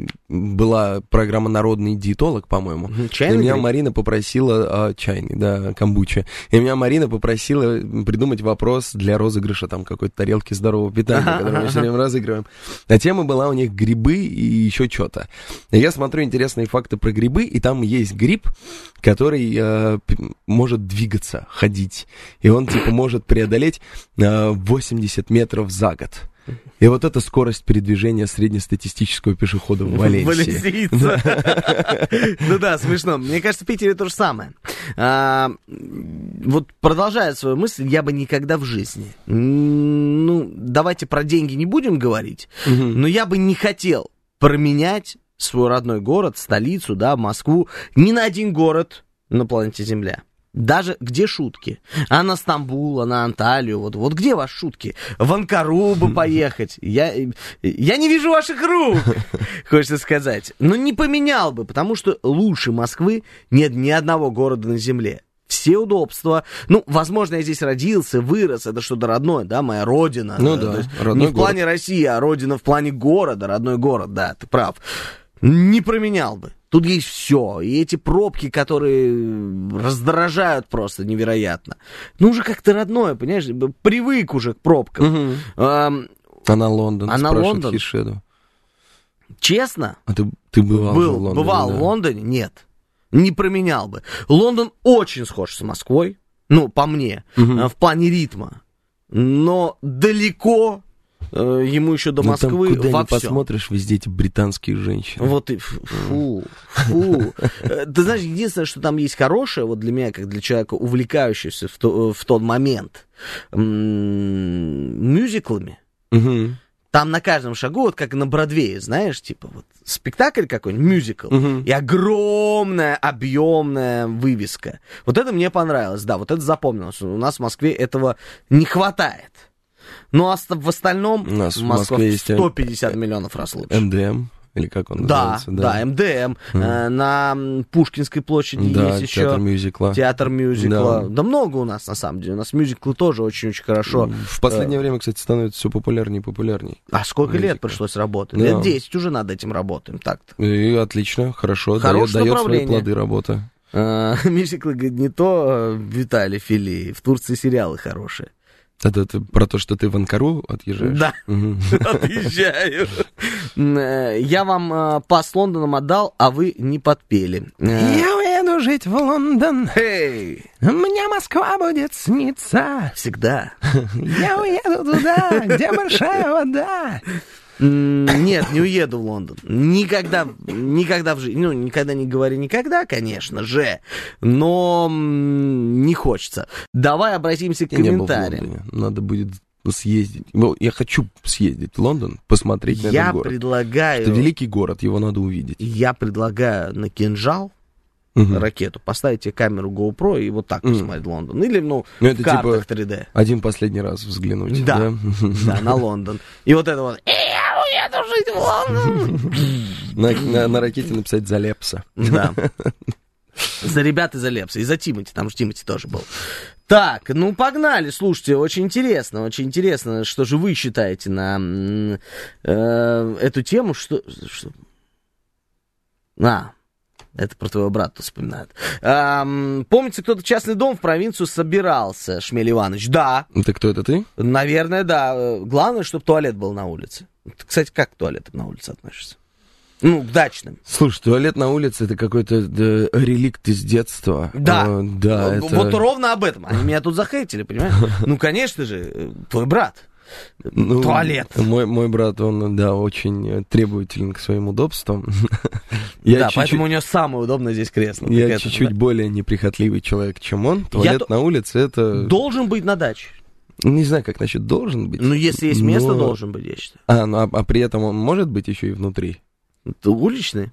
была программа «Народный диетолог», по-моему. Чайный и меня гриб? Марина попросила, а, чайный, да, камбуча. И меня Марина попросила придумать вопрос для розыгрыша там какой-то тарелки здорового питания, Ага, который мы ага. все время разыгрываем. А тема была у них грибы и еще что-то. И я смотрю интересные факты про грибы, и там есть гриб, который э, может двигаться, ходить. И он типа может преодолеть э, восемьдесят метров за год. И вот эта скорость передвижения среднестатистического пешехода в Валенсии. Ну да, смешно. Мне кажется, в Питере то же самое. Вот продолжая свою мысль, я бы никогда в жизни, ну, давайте про деньги не будем говорить, но я бы не хотел променять свой родной город, столицу, да, Москву, ни на один город на планете Земля. Даже где шутки? А на Стамбул, а на Анталию, вот, вот где ваши шутки? В Анкару бы поехать. Я, я не вижу ваших рук, хочется сказать. Но не поменял бы, потому что лучше Москвы нет ни одного города на земле. Все удобства. Ну, возможно, я здесь родился, вырос, это что-то родное, да, моя родина. Ну да, да, то есть родной не в город. плане России, а родина в плане города, родной город, да, ты прав. Не променял бы. Тут есть все. И эти пробки, которые раздражают просто невероятно. Ну, уже как-то родное, понимаешь? Привык уже к пробкам. Угу. Эм, А на Лондон? А на спрашивает Лондон? Хишеду. честно, А ты, ты бывал был, же в Лондоне? бывал да? в Лондоне? Нет. Не променял бы. Лондон очень схож с Москвой. Ну, по мне. Мгм. э, В плане ритма. Но далеко э, ему еще до Ну, Москвы там, куда во ни всем. посмотришь, везде эти британские женщины. Вот и фу, фу, фу. Э, Ты знаешь, единственное, что там есть хорошее, вот для меня, как для человека, увлекающегося в, то- в тот момент, м, мюзиклами. Мгм. Там на каждом шагу, вот как на Бродвее, знаешь, типа вот спектакль какой-нибудь, мюзикл, Мгм. и огромная, объемная вывеска. Вот это мне понравилось, да, вот это запомнилось. У нас в Москве этого не хватает. Ну, а в остальном У нас в Москва Москве в есть сто пятьдесят миллионов раз лучше. эм дэ эм, или как он Да, называется? да, эм дэ эм. э, на м, Пушкинской площади Да, есть еще театр мюзикла. театр мюзикла. Да. Да. много у нас, на самом деле. У нас мюзиклы тоже очень-очень хорошо. В последнее время, кстати, становится все популярнее и популярнее. А сколько лет мюзикл. пришлось работать? Да. Лет десять уже над этим работаем. Так-то. И отлично, хорошо, дает, Хорошее дает свои направление. плоды работа. А, мюзиклы, говорит, не то э, Виталий Фили. В Турции сериалы хорошие. Это ты про то, что ты в Анкару отъезжаешь? Да, Мгм. отъезжаю. М, э, Я вам э, пас Лондоном отдал, а вы не подпели. Э, Я уеду жить в Лондон, Эй, мне Москва будет сниться. всегда. Я уеду туда, где большая вода. М, Нет, не уеду в Лондон. Никогда, никогда в жизни. Ну, никогда не говори никогда, конечно же. Но м, не хочется. Давай обратимся к Я не был в комментариям. Лондоне. Надо будет съездить. Я хочу съездить в Лондон, посмотреть на я этот город. Предлагаю... Это великий город, его надо увидеть. Я предлагаю на кинжал угу. ракету поставить тебе камеру GoPro и вот так угу. посмотреть Лондон. Или, ну, ну в картах типа три дэ. Один последний раз взглянуть. Да, да, да, на Лондон. И вот это вот... Я уеду жить в Лондон. На, на, на ракете написать «За Лепса». Да. За ребят из-за Лепса. И за Тимати. Там же Тимати тоже был. Так, ну погнали. Слушайте, очень интересно. Очень интересно, что же вы считаете на э, эту тему. Что... что... А... Это про твоего брата вспоминают. А, помните, кто-то частный дом в провинцию собирался, Шмель Иванович? Да. Это кто, это ты? Наверное, да. Главное, чтобы туалет был на улице. Ты, кстати, как к туалету на улице относишься? Ну, к дачным. Слушай, туалет на улице — это какой-то да, реликт из детства. Да. О, да, вот, это... вот ровно об этом. Они меня тут захейтили, понимаешь? Ну, конечно же, твой брат. Ну, туалет. Мой, мой брат, он, да, очень требователен к своим удобствам. Я да, чуть-чуть... поэтому у него самое удобное здесь кресло. Я чуть-чуть да? более неприхотливый человек, чем он. Туалет Я на улице — это... Должен быть на даче. Не знаю, как насчет должен быть. Ну, если есть место, но... должен быть, я считаю. А, ну, а, а при этом он может быть еще и внутри? Это уличный?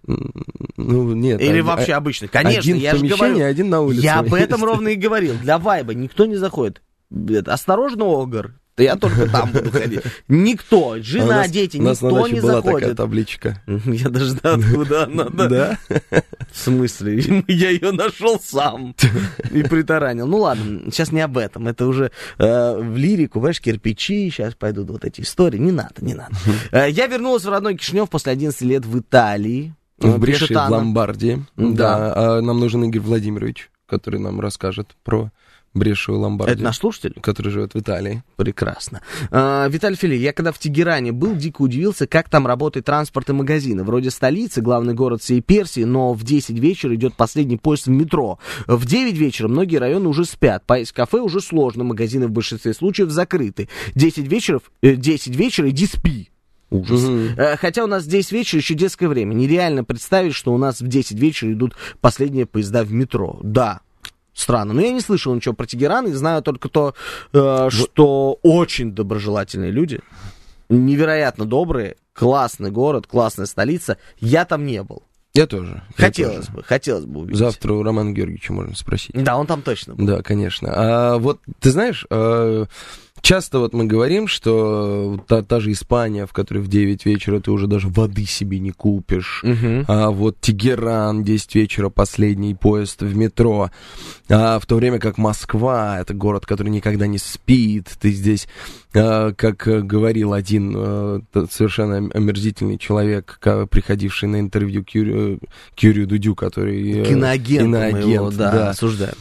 Ну, нет. Или один, вообще обычный? Конечно, один я же говорю. Один на улице. Я об этом ровно и говорил. Для вайба никто не заходит. Осторожно, Огр. Я только там буду ходить. Никто, жена, а нас, дети, никто не была заходит. Такая табличка. Я даже знаю, откуда она. Да? В смысле? Я ее нашел сам и притаранил. Ну ладно, сейчас не об этом. Это уже э, в лирику, знаешь, кирпичи, сейчас пойдут вот эти истории. Не надо, не надо. Я вернулась в родной Кишинев после одиннадцати лет в Италии. В Бреши, в Ломбардии. Да. да. А нам нужен Игорь Владимирович, который нам расскажет про... Брешу и Ломбардию. Это наш слушатель? Который живет в Италии. Прекрасно. А, Виталий Фили, я когда в Тегеране был, дико удивился, как там работает транспорт и магазины. Вроде столицы, главный город всей Персии, но в десять вечера идет последний поезд в метро. В девять вечера многие районы уже спят. Поесть в кафе уже сложно, магазины в большинстве случаев закрыты. десять вечера, э, десять вечера иди спи. Ужас. Mm-hmm. Хотя у нас в десять вечера еще детское время. Нереально представить, что у нас в десять вечера идут последние поезда в метро. Да. Странно. Но я не слышал ничего про Тегеран, и знаю только то, э, что очень доброжелательные люди, невероятно добрые, классный город, классная столица. Я там не был. Я тоже. Хотелось я тоже. бы, хотелось бы увидеть. Завтра у Романа Георгиевича можно спросить. Да, он там точно был. Да, конечно. А вот, ты знаешь... А... Часто вот мы говорим, что та, та же Испания, в которой в девять вечера ты уже даже воды себе не купишь, uh-huh. а вот Тегеран, десять вечера последний поезд в метро, а в то время как Москва, это город, который никогда не спит, ты здесь, а, как говорил один а, совершенно омерзительный человек, приходивший на интервью к Юрию, к Юрию Дудю, который... Киноагент, киноагент его, да, да, осуждаем.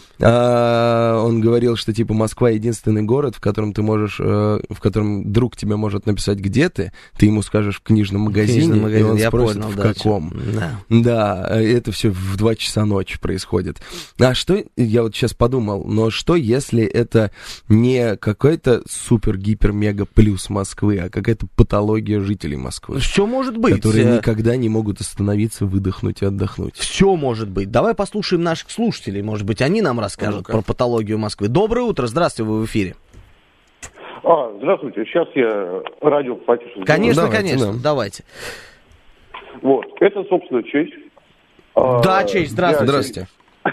А, он говорил, что типа Москва единственный город, в котором ты можешь, э, в котором друг тебе может написать, где ты, ты ему скажешь в книжном магазине, книжном магазине и он я спросит, понял, в да, каком. Да. да, это все в два часа ночи происходит. А что, я вот сейчас подумал, но что если это не какой-то супер-гипер-мега-плюс Москвы, а какая-то патология жителей Москвы? Что может быть? Которые никогда не могут остановиться, выдохнуть и отдохнуть. Все может быть. Давай послушаем наших слушателей, может быть, они нам расскажут ну-ка. про патологию Москвы. Доброе утро, здравствуйте, вы в эфире. А, здравствуйте, сейчас я радио потише. Конечно, давайте, конечно, да. давайте. Вот, это, собственно, честь. Да, честь, здравствуйте. Я... Здравствуйте.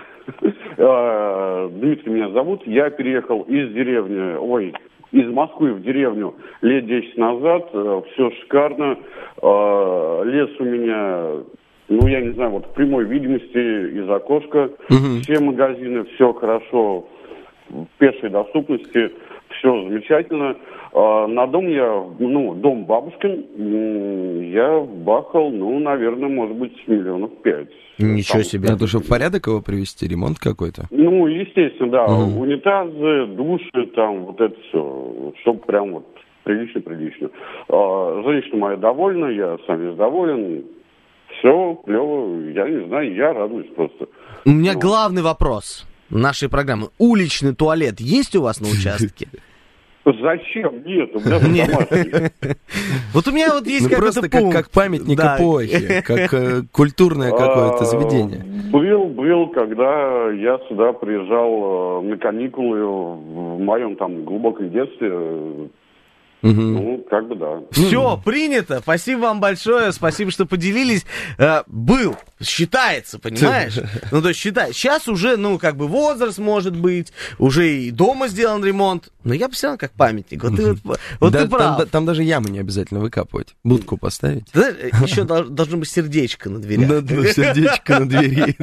Дмитрий меня зовут, я переехал из деревни, ой, из Москвы в деревню лет десять назад, все шикарно, лес у меня... Ну, я не знаю, вот в прямой видимости из окошка, угу. все магазины, все хорошо, в пешей доступности, все замечательно. А на дом я, ну, дом бабушкин, я бахал, ну, наверное, может быть, миллионов пять. Ничего там, себе. Это чтобы в порядок его привести, ремонт какой-то? Ну, естественно, да. Угу. Унитазы, души, там, вот это все, чтобы прям вот прилично-прилично. А, женщина моя довольна, я сам весь доволен. Все клево, я не знаю, я радуюсь просто. У меня ну. главный вопрос нашей программы. Уличный туалет есть у вас на участке? Зачем? Нет, у меня домашний. Вот у меня вот есть какой-то просто как памятник эпохи, как культурное какое-то заведение. Был, был, когда я сюда приезжал на каникулы в моем там глубоком детстве. Угу. Ну, как бы да. Все, принято. Спасибо вам большое. Спасибо, что поделились. Э, был, считается, понимаешь? Ну, то есть считается. Сейчас уже, ну, как бы возраст может быть, уже и дома сделан ремонт. Но я бы все равно как памятник. Вот ты, вот, вот да, ты прав. Там, там даже ямы не обязательно выкапывать. Будку поставить. Знаешь, еще должно быть сердечко на дверях. Сердечко на двери.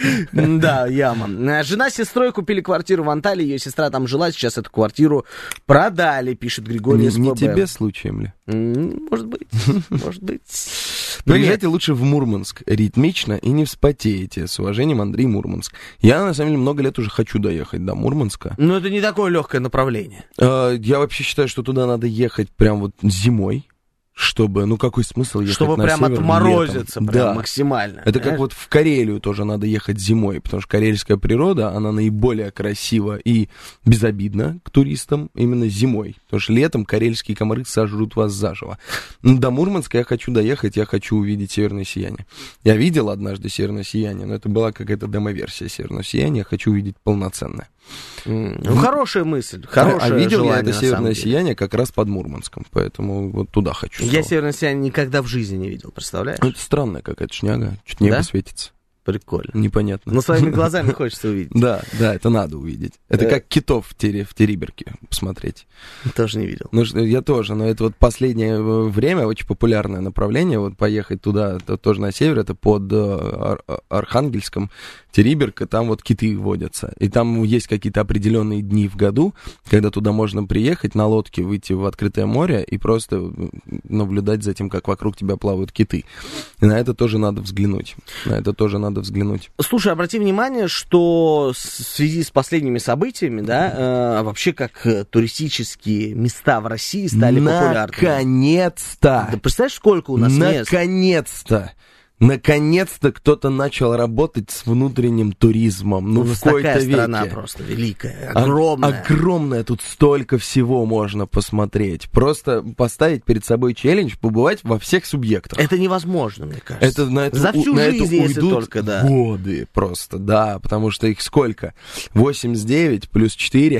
Да, яма. Жена с сестрой купили квартиру в Анталии. Ее сестра там жила. Сейчас эту квартиру продали, пишет Григорий СПБ. Не тебе случаем ли? Может быть, может быть. Приезжайте лучше в Мурманск ритмично и не вспотеете. С уважением, Андрей, Мурманск. Я, на самом деле, много лет уже хочу доехать до Мурманска. Но это не такое легкое направление. Я вообще считаю, что туда надо ехать прям вот зимой. Чтобы, ну какой смысл ехать Чтобы на прям север отморозиться, летом? прям Да. максимально. Это понимаешь? как вот в Карелию тоже надо ехать зимой, потому что карельская природа, она наиболее красива и безобидна к туристам именно зимой. Потому что летом карельские комары сожрут вас заживо. До Мурманска я хочу доехать, я хочу увидеть северное сияние. Я видел однажды северное сияние, но это была какая-то демоверсия северного сияния, я хочу увидеть полноценное. Mm. Ну, хорошая мысль, хорошее А, а видел желание, я это на северное самом деле. сияние как раз под Мурманском, поэтому вот туда хочу. Я снова. северное сияние никогда в жизни не видел, представляешь? Ну, это странная какая-то шняга, чуть небо Да? светится. Прикольно. Непонятно. Но своими глазами хочется увидеть. Да, да, это надо увидеть. Это Э. как китов в, тере, в Териберке посмотреть. Тоже не видел. Ну, что- я тоже, но это вот последнее э, время очень популярное направление, вот поехать туда, это тоже на север, это под э, Ар- Архангельском, Териберка, там вот киты водятся. И там есть какие-то определенные дни в году, когда туда можно приехать на лодке, выйти в открытое море и просто наблюдать за тем, как вокруг тебя плавают киты. И на это тоже надо взглянуть. На это тоже надо взглянуть. Слушай, обрати внимание, что в связи с последними событиями, да, э, вообще как э, туристические места в России стали популярными. Наконец-то! Да представляешь, сколько у нас мест? Наконец-то! Наконец-то кто-то начал работать с внутренним туризмом. Ну, У в нас кои-то такая веке. страна просто великая, О- огромная. Огромная, тут столько всего можно посмотреть. Просто поставить перед собой челлендж, побывать во всех субъектах. Это невозможно, мне кажется. Это на это, За всю у- на жизнь, это если уйдут только, да. годы просто, да, потому что их сколько? восемьдесят девять плюс четыре,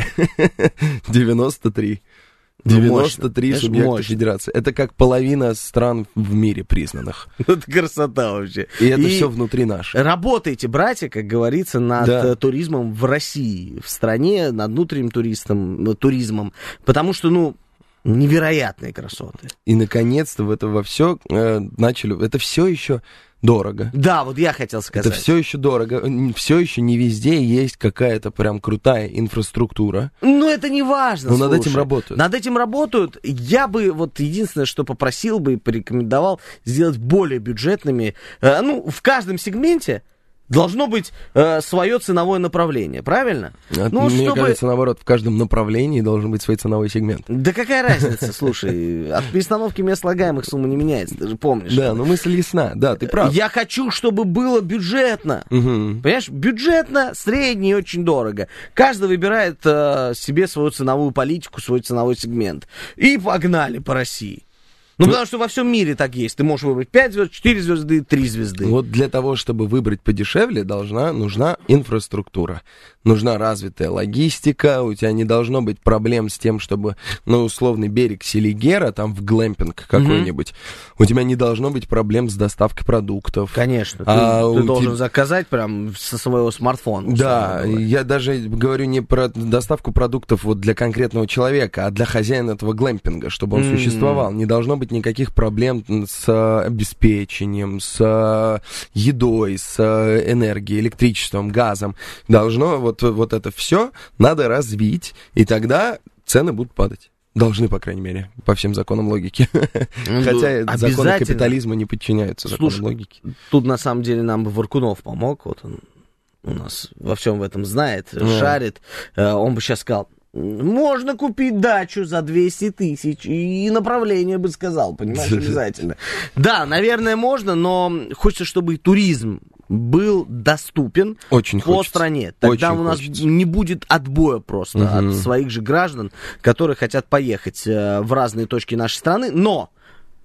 девяносто три. Ну, девяносто три мощно. субъекта Мощно. федерации. Это как половина стран в мире признанных. Это красота вообще. И это все внутри нашего. Работайте, братья, как говорится, над Да. э, туризмом в России, в стране, над внутренним туристом, ну, туризмом. Потому что, ну, невероятные красоты. И наконец-то в это во все э, начали. Это все еще дорого. Да, вот я хотел сказать. Это все еще дорого. Все еще не везде есть какая-то прям крутая инфраструктура. Ну, это не важно. Но над слушай. этим работают. Над этим работают. Я бы, вот, единственное, что попросил бы и порекомендовал, сделать более бюджетными. э, ну, в каждом сегменте должно быть э, свое ценовое направление, правильно? А Ну, Мне чтобы- кажется, наоборот, в каждом направлении должен быть свой ценовой сегмент. Да какая разница, слушай, от перестановки мест слагаемых сумма не меняется, ты же помнишь. Да, но мысль ясна. Да, ты прав. Я хочу, чтобы было бюджетно. Мгм. Понимаешь, бюджетно, средне и очень дорого. Каждый выбирает э, себе свою ценовую политику, свой ценовой сегмент. И погнали по России. Ну, потому что во всем мире так есть. Ты можешь выбрать пять звезд, четыре звезды, три звезды. Вот для того, чтобы выбрать подешевле, должна, нужна инфраструктура. Нужна развитая логистика, у тебя не должно быть проблем с тем, чтобы на условный берег Селигера, там в глэмпинг какой-нибудь, у тебя не должно быть проблем с доставкой продуктов. Конечно. Ты, А ты у должен теб- заказать прям со своего смартфона. Да, условно говоря. я даже говорю не про доставку продуктов вот для конкретного человека, а для хозяина этого глэмпинга, чтобы он М. существовал. Не должно быть никаких проблем с э, обеспечением, с э, едой, с э, энергией, электричеством, газом. Должно вот, вот это все надо развить, и тогда цены будут падать. Должны, по крайней мере, по всем законам логики. Ну, Хотя законы обязательно. капитализма не подчиняются законам Слушай, логики. Тут, на самом деле, нам бы Варкунов помог. Вот он у нас во всем в этом знает, Да. шарит. Э, Он бы сейчас сказал, можно купить дачу за двести тысяч. И направление бы сказал, понимаешь, обязательно. Да, наверное, можно, но хочется, чтобы и туризм был доступен Очень по хочется. стране. Тогда Очень у нас хочется. не будет отбоя просто Мгм. от своих же граждан, которые хотят поехать э, в разные точки нашей страны. Но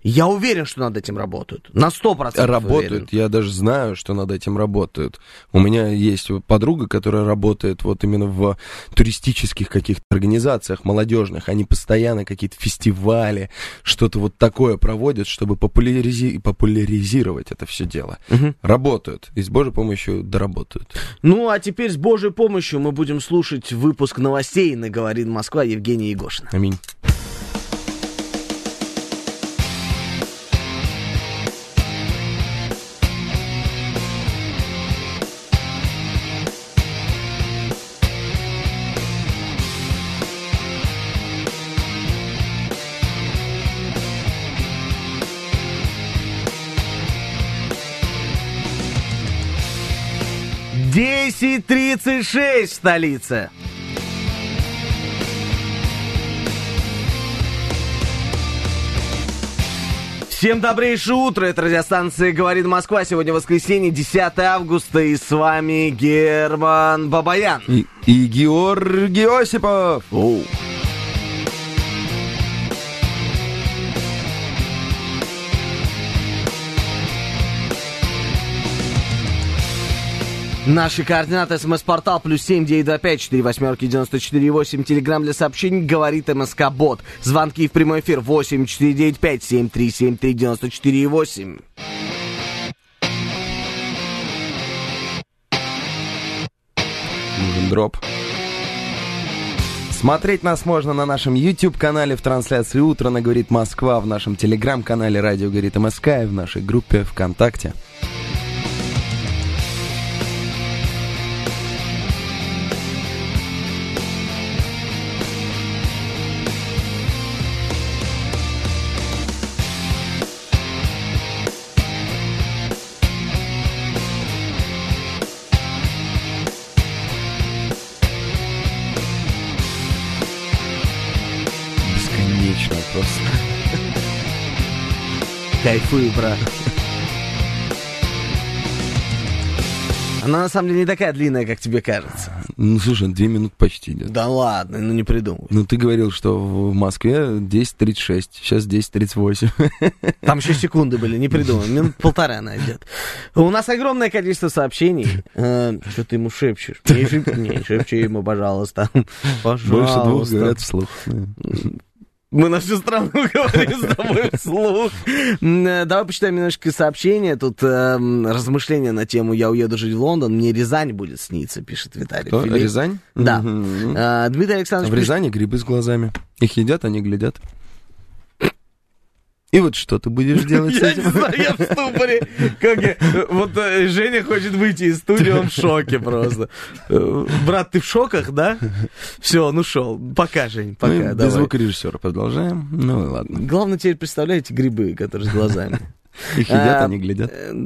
Я уверен, что над этим работают. На сто процентов Работают. уверен. Я даже знаю, что над этим работают. У меня есть подруга, которая работает вот именно в туристических каких-то организациях молодежных. Они постоянно какие-то фестивали, что-то вот такое проводят, чтобы популяризи... популяризировать это все дело. Угу. Работают. И с Божьей помощью доработают. Ну, а теперь с Божьей помощью мы будем слушать выпуск новостей на «Говорит Москва» Евгения Егошина. Аминь. десять тридцать шесть в столице. Всем добрейшее утро, это радиостанция «Говорит Москва». Сегодня воскресенье, десятое августа, и с вами Герман Бабаян. И, и Георгий Осипов. Оу. Наши координаты: смс-портал плюс семь девять два пять четыре восьмерки девяносто четыре восемь. Телеграм для сообщений «Говорит МСК-бот». Звонки в прямой эфир восемь четыре девять пять семь три семь три девяносто четыре восемь. Нужен дроп. Смотреть нас можно на нашем YouTube-канале в трансляции «Утро на Говорит Москва», в нашем Телеграм-канале «Радио Говорит МСК» и в нашей группе ВКонтакте. Просто. Кайфую, брат. Она на самом деле не такая длинная, как тебе кажется. Ну, слушай, две минуты почти идет. Да ладно, ну не придумывай. Ну, ты говорил, что в Москве десять тридцать шесть, сейчас десять тридцать восемь. Там еще секунды были, не придумай. Минут полтора она идет. У нас огромное количество сообщений. Э, что ты ему шепчешь? Не шепчи, не шепчи ему, пожалуйста. Пожалуйста. Больше двух говорят вслух. Мы на всю страну говорим с тобой вслух. Давай почитаем немножко сообщения. Тут э, размышления на тему «Я уеду жить в Лондон, мне Рязань будет сниться», пишет Виталий. Кто? Рязань? Да. Угу. А, Дмитрий Александрович... В Рязани пишет... грибы с глазами. Их едят, они глядят. И вот что ты будешь делать с этим? Я не знаю, я в ступоре. Как я... Вот Женя хочет выйти из студии, он в шоке просто. Брат, ты в шоках, да? Все, он ушел. Пока, Жень, пока. Ну, без звукорежиссера продолжаем. Ну, ладно. Главное, теперь представляете грибы, которые с глазами. Их едят, а, они глядят.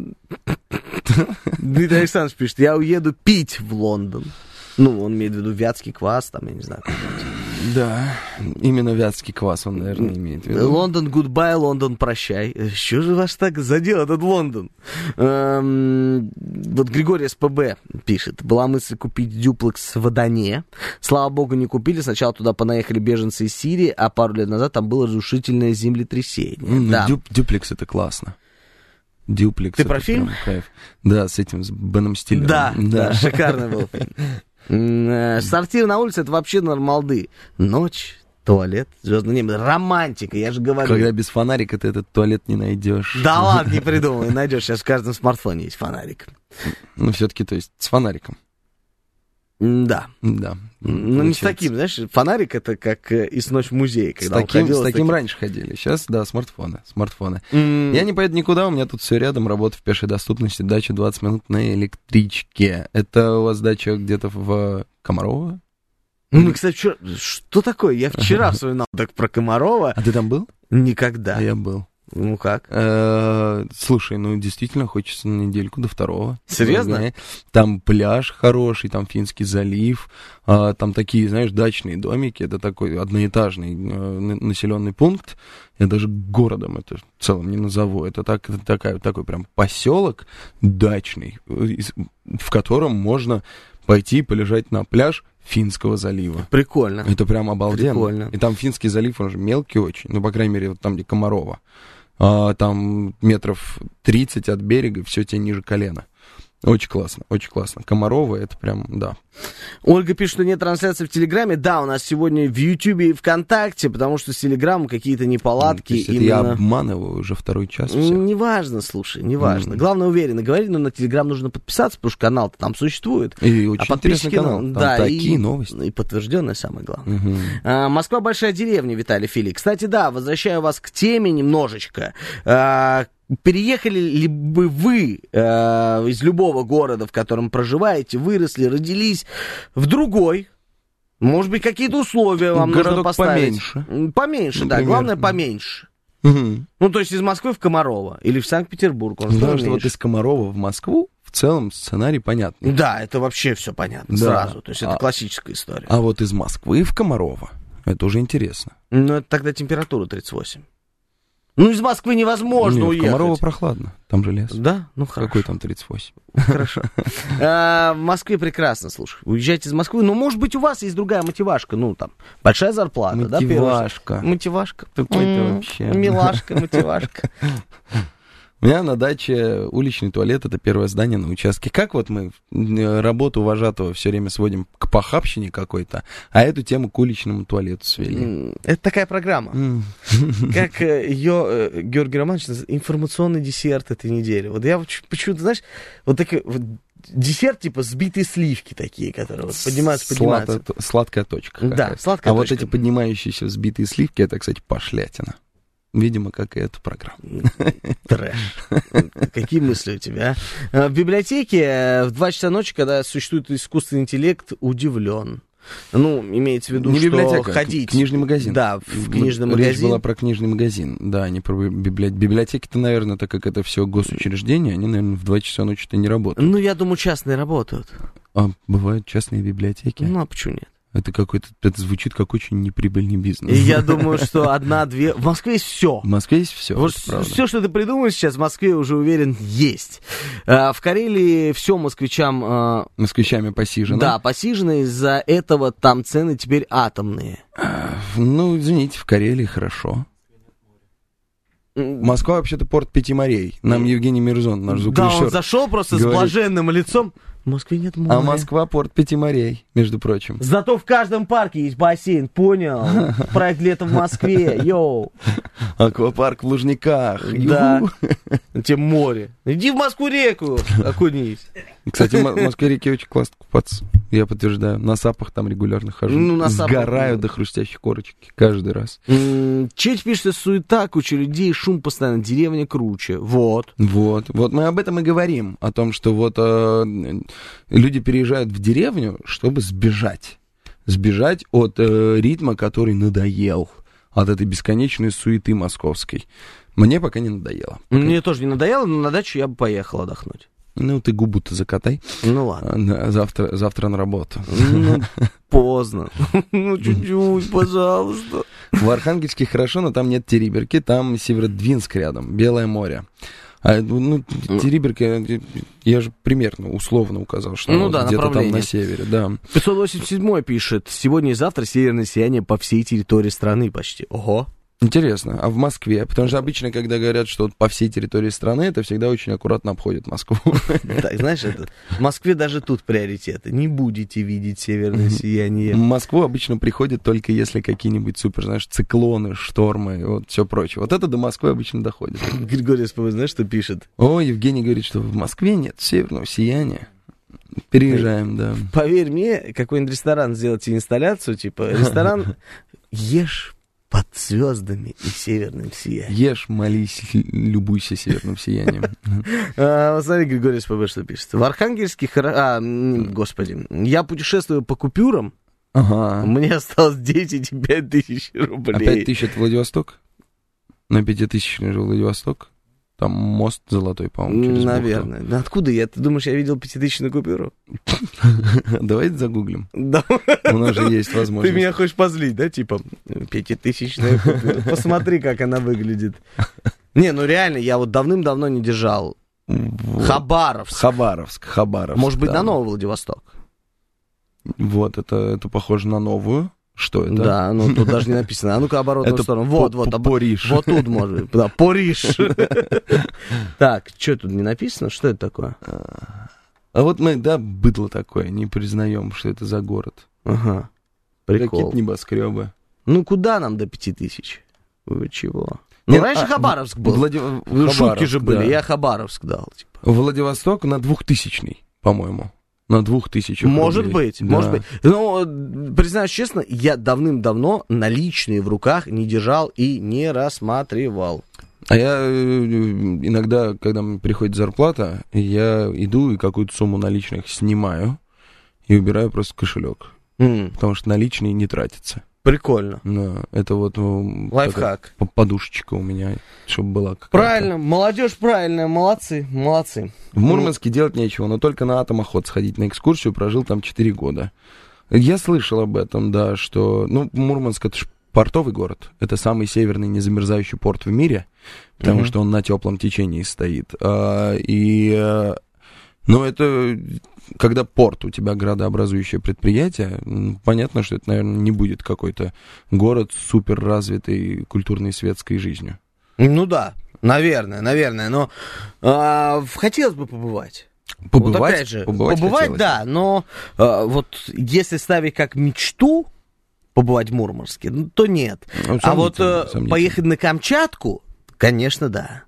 Дмитрий Александрович пишет: я уеду пить в Лондон. Ну, он имеет в виду вятский квас, там, я не знаю. Да, именно вятский квас он, наверное, имеет в виду. Лондон, гудбай, Лондон, прощай. Что же вас так задел этот Лондон? Эм, вот Григорий СПБ пишет: была мысль купить дюплекс в Адане. Слава богу, не купили. Сначала туда понаехали беженцы из Сирии, а пару лет назад там было разрушительное землетрясение. Mm, да. дюп, дюплекс — это классно. Дюплекс. Ты про фильм? Кайф. Да, с этим, с Беном Стиллером. Да, да, да, шикарный был фильм. Сортир на улице — это вообще нормалды. Ночь, туалет, звездное небо, романтика, я же говорю. Когда без фонарика ты этот туалет не найдешь. Да ладно, не придумай, найдешь. Сейчас в каждом смартфоне есть фонарик. Ну, все-таки, то есть, с фонариком. Да. Да. Ну, не с таким, знаешь, фонарик — это как и с ночь в музее. С таким, с таким раньше ходили. Сейчас, да, смартфоны. смартфоны. Mm. Я не поеду никуда, у меня тут все рядом, работа в пешей доступности, дача двадцать минут на электричке. Это у вас дача где-то в Комарово? Ну, кстати, что, что такое? Я вчера вспоминал так про Комарова. А ты там был? Никогда. А я был. Ну как? Слушай, ну действительно хочется на недельку до второго. Серьезно? Там пляж хороший, там Финский залив, там такие, знаешь, дачные домики. Это такой одноэтажный населенный пункт. Я даже городом это в целом не назову. Это, так, это такая, такой прям поселок дачный, в котором можно пойти полежать на пляж Финского залива. Прикольно. Это прям обалденно. Прикольно. И там Финский залив, он же мелкий очень, ну, по крайней мере, вот там, где Комарово. а, там метров тридцать от берега, все тебе ниже колена. Очень классно, очень классно. Комарова, это прям, да. Ольга пишет, что нет трансляции в Телеграме. Да, у нас сегодня в Ютьюбе и ВКонтакте, потому что с Телеграмом какие-то неполадки. Ну, именно... Я обманываю уже второй час всех. Неважно, слушай, неважно. Mm-hmm. Главное, уверенно говори, но на Телеграм нужно подписаться, потому что канал-то там существует. И очень а интересный канал. Там да, такие и, новости. И подтвержденное самое главное. Mm-hmm. А, Москва большая деревня, Виталий Фили. Кстати, да, возвращаю вас к теме немножечко. А, переехали ли бы вы э, из любого города, в котором проживаете, выросли, родились, в другой? Может быть, какие-то условия вам городок нужно поставить? Поменьше. Поменьше, Например. Да. Главное, поменьше. Угу. Ну, то есть из Москвы в Комарово или в Санкт-Петербург. Он Потому что вот из Комарова в Москву в целом сценарий понятный. Да, это вообще все понятно да. сразу. То есть это а, классическая история. А вот из Москвы в Комарова это уже интересно. Ну, это тогда температура тридцать восемь. Ну, из Москвы невозможно Нет, уехать. В Комарово прохладно, там же лес. Да? Ну, хорошо. Какой там тридцать восемь? Хорошо. В Москве прекрасно, слушай. Уезжайте из Москвы, но, может быть, у вас есть другая мотивашка. Ну, там, большая зарплата, да? Мотивашка. Мотивашка. Какой-то вообще. Милашка, мотивашка. У меня на даче уличный туалет, это первое здание на участке. Как вот мы работу вожатого все время сводим к похабщине какой-то, а эту тему к уличному туалету свели. Это такая программа. Как ее Георгий Романович называет, информационный десерт этой недели. Вот я почему-то, знаешь, вот такой вот десерт типа сбитые сливки такие, которые вот поднимаются, поднимаются. Сладкая, сладкая точка. Да, сладкая а точка. вот эти поднимающиеся взбитые сливки, это, кстати, пошлятина. Видимо, как и эту программу. Трэш. Какие мысли у тебя? В библиотеке в два часа ночи, когда существует искусственный интеллект, удивлен. Ну, имеется в виду, не что библиотека, ходить... книжный магазин. Да, в книжный магазин. Речь была про книжный магазин, да, не про библиотеки. Библиотеки-то, наверное, так как это все госучреждения, они, наверное, в два часа ночи-то не работают. Ну, я думаю, частные работают. А бывают частные библиотеки? Ну, а почему нет? Это какой-то, это звучит как очень неприбыльный бизнес. И я думаю, что одна-две... В Москве есть все. В Москве есть все. Вот все, что ты придумал сейчас, в Москве, уже уверен, есть. А, в Карелии все москвичам... А... Москвичами посижено. Да, посижено. Из-за этого там цены теперь атомные. А, ну, извините, в Карелии хорошо. Москва вообще-то порт пяти морей. Нам Евгений Мирзон, наш звукорежиссер, да, он зашел просто говорит, с блаженным лицом. В Москве нет моря. А Москва порт пяти морей, между прочим. Зато в каждом парке есть бассейн, понял? Проект «Лето в Москве», йоу. Аквапарк в Лужниках. Да. Тем море. Иди в Москву-реку, окунись. Кстати, в Москве-реке очень классно купаться. Я подтверждаю. На сапах там регулярно хожу. Ну, на сапах, сгораю ну. до хрустящей корочки каждый раз. Чуть пишет, суета, куча людей, шум постоянно, деревня круче. Вот. Вот. Вот мы об этом и говорим. О том, что вот э, люди переезжают в деревню, чтобы сбежать. Сбежать от э, ритма, который надоел. От этой бесконечной суеты московской. Мне пока не надоело. Пока... Мне тоже не надоело, но на дачу я бы поехал отдохнуть. Ну, ты губу-то закатай. Ну, ладно. Завтра, завтра на работу. Ну, поздно. Ну, чуть-чуть, пожалуйста. В Архангельске хорошо, но там нет Териберки, там Северодвинск рядом, Белое море. А, ну, Териберка, я же примерно условно указал, что ну, да, где-то там на севере, да. пятьсот восемьдесят седьмой пишет, сегодня и завтра северное сияние по всей территории страны почти. Ого. Интересно, а в Москве? Потому что обычно, когда говорят, что вот по всей территории страны, это всегда очень аккуратно обходит Москву. Так, знаешь, это, в Москве даже тут приоритеты. Не будете видеть северное сияние. В Москву обычно приходит только если какие-нибудь супер, знаешь, циклоны, штормы, вот все прочее. Вот это до Москвы обычно доходит. Григорий Спавой, знаешь, что пишет? О, Евгений говорит, что в Москве нет северного сияния. Переезжаем, да. Поверь мне, какой-нибудь ресторан сделайте инсталляцию, типа, ресторан «Ешь под звездами и северным сиянием». Ешь, молись, любуйся северным сиянием. А, смотри, Григорий Спавой, что пишет. В Архангельске, а, господи, я путешествую по купюрам, ага. Мне осталось десять и пять тысяч рублей. А пять тысяч это Владивосток? На пятитысячный же Владивосток? Там мост золотой, по-моему, через наверное. Да откуда я? Ты думаешь, я видел пятитысячную купюру? Давайте загуглим. Да. У нас же есть возможность. Ты меня хочешь позлить, да? Типа, пятитысячная купюра. Посмотри, как она выглядит. Не, ну реально, я вот давным-давно не держал. Хабаровск. Хабаровск, Хабаровск. Может быть, на Новый Владивосток. Вот, это, это похоже на новую. Что это? Да, ну тут даже не написано. А ну-ка, оборотную сторону. Вот, вот. Пориш. Вот тут может быть. Да, Пориш. Так, что тут не написано? Что это такое? А вот мы, да, быдло такое, не признаем, что это за город. Ага. Прикол. Какие-то небоскребы. Ну, куда нам до пяти тысяч? Вы чего? Ну, Нет, раньше а, Хабаровск был. Влади... Ну, шутки же были, да. я Хабаровск дал. Типа. Владивосток на двухтысячный, по-моему. На двух тысячах Может рублей. быть, Да. может быть. Но, признаюсь честно, я давным-давно наличные в руках не держал и не рассматривал. А я э, иногда, когда мне приходит зарплата, я иду и какую-то сумму наличных снимаю и убираю просто в кошелек. М, Потому что наличные не тратятся. Прикольно. Да, это вот ну, Лайфхак. такая подушечка у меня, чтобы была какая-то. Правильно, молодежь правильная, молодцы, молодцы. В Мурманске делать нечего, но только на атомоход сходить на экскурсию, прожил там четыре года. Я слышал об этом, да, что, ну, Мурманск это ж портовый город, это самый северный незамерзающий порт в мире, потому Мгм. что он на теплом течении стоит. А, и, а, ну, это, когда порт у тебя градообразующее предприятие, м, понятно, что это, наверное, не будет какой-то город с супер развитой культурной светской жизнью. Ну да, наверное, наверное, но а, хотелось бы побывать. Побывать, Вот опять же, побывать, побывать, хотелось. да, но а, вот если ставить как мечту побывать в Мурманске, ну, то нет. Ну, А вот сомнительно, э, сомнительно. поехать на Камчатку, конечно, да.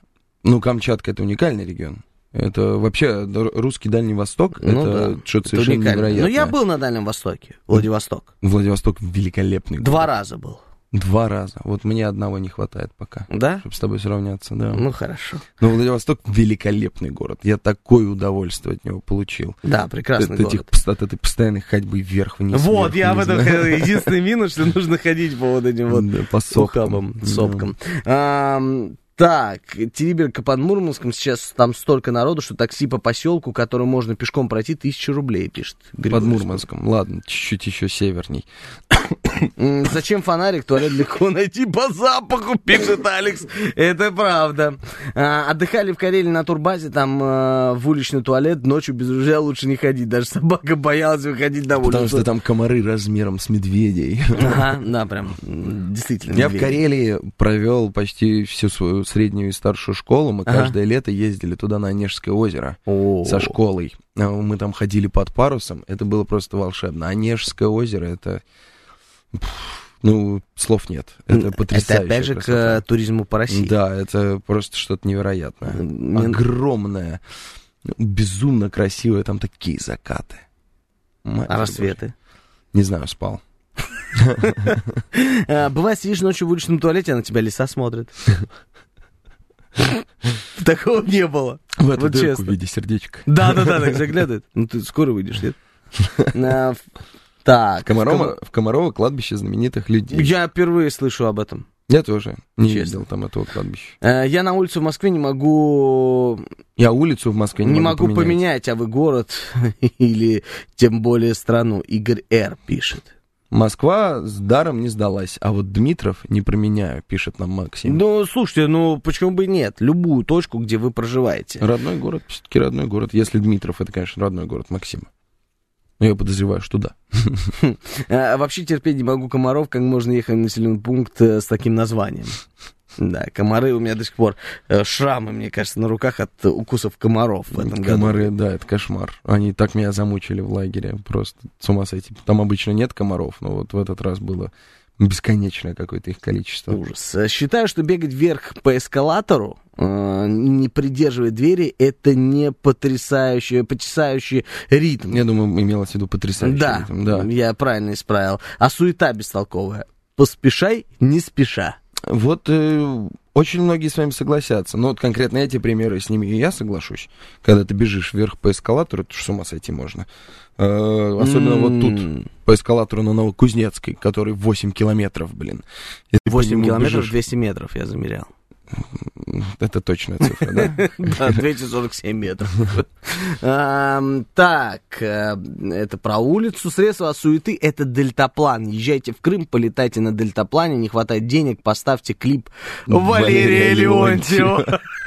Ну, Камчатка — это уникальный регион. Это вообще р- русский Дальний Восток, Ну это да, что-то это совершенно уникально. невероятное. Но я был на Дальнем Востоке, Владивосток. Владивосток великолепный город. Два раза был. Два раза. Вот мне одного не хватает пока, Да? чтобы с тобой сравняться, да. Ну, хорошо. Но Владивосток великолепный город. Я такое удовольствие от него получил. Да, прекрасный от, город. этих, пост- от этой постоянной ходьбы вверх-вниз. Вот, я в вверх-вниз, этом да. хотел. Единственный минус, что нужно ходить по вот этим вот Да, по сопкам. ухабам, Да. сопкам. Ам, так, Териберка под Мурманском, сейчас там столько народу, что такси по поселку, который можно пешком пройти, тысячу рублей, пишет Григорий. Под Мурманском. Ладно, чуть-чуть еще северней. М, Зачем фонарик? Туалет легко найти по запаху, пишет Алекс. Это правда. А, отдыхали в Карелии на турбазе, там а, в уличный туалет, ночью без ружья лучше не ходить. Даже собака боялась выходить на улицу. Потому что там комары размером с медведей. Ага, да, прям, м, действительно. Я в медведи. Карелии провел почти всю свою среднюю и старшую школу. Мы Ага. каждое лето ездили туда на Онежское озеро О. со школой. А Мы там ходили под парусом. Это было просто волшебно. Онежское озеро — это... Пф, ну, слов нет. Это потрясающе. Это опять же к э, туризму по России. Да, это просто что-то невероятное. Мне- Огромное, безумно красивое. Там такие закаты. Мать А божья. рассветы? Не знаю, спал. А, Бывает, сидишь ночью в уличном туалете, а на тебя лиса смотрит. Такого не было. В эту Вот дырку честно. в виде сердечка. Да-да-да, так заглядывает. Ну, ты скоро выйдешь, нет? А, в- Так. В Комарово, в Комарово кладбище знаменитых людей. Я впервые слышу об этом. Я тоже не Честно. ездил там этого кладбища. Э, Я на улицу в Москве не могу... Я улицу в Москве не, Не могу, могу поменять, а вы город или тем более страну. Игорь Р. пишет. Москва с даром не сдалась, а вот Дмитров не променяю, пишет нам Максим. Ну, слушайте, ну почему бы и нет? Любую точку, где вы проживаете. Родной город, все-таки родной город. Если Дмитров, это, конечно, родной город Максима. Но я подозреваю, что да. А, вообще терпеть не могу комаров, как можно ехать в населенный пункт э, с таким названием. Да, комары у меня до сих пор э, шрамы, мне кажется, на руках от э, укусов комаров в этом году. Комары, да, это кошмар. Они так меня замучили в лагере, просто с ума сойти. Там обычно нет комаров, но вот в этот раз было бесконечное какое-то их количество. Ужас. Э, Считаю, что бегать вверх по эскалатору, э, не придерживая двери, это не потрясающий, потрясающий ритм. Я думаю, имелось в виду потрясающий Да, ритм, да. я правильно исправил. А суета бестолковая. Поспешай, не спеша. Вот э, очень многие с вами согласятся. Но вот конкретно эти примеры, с ними и я соглашусь. Когда ты бежишь вверх по эскалатору, то с ума сойти можно. Э, особенно вот тут, по эскалатору на Новокузнецкой, который восемь километров, блин. Если по восемь нему километров, бежишь- двести метров я замерял. Это точная цифра, да? Да, двести сорок семь метров. Ам, Так, э, это про улицу. Средства от суеты — это дельтаплан. Езжайте в Крым, полетайте на дельтаплане. Не хватает денег, поставьте клип Валерия Валерия Леонтьева.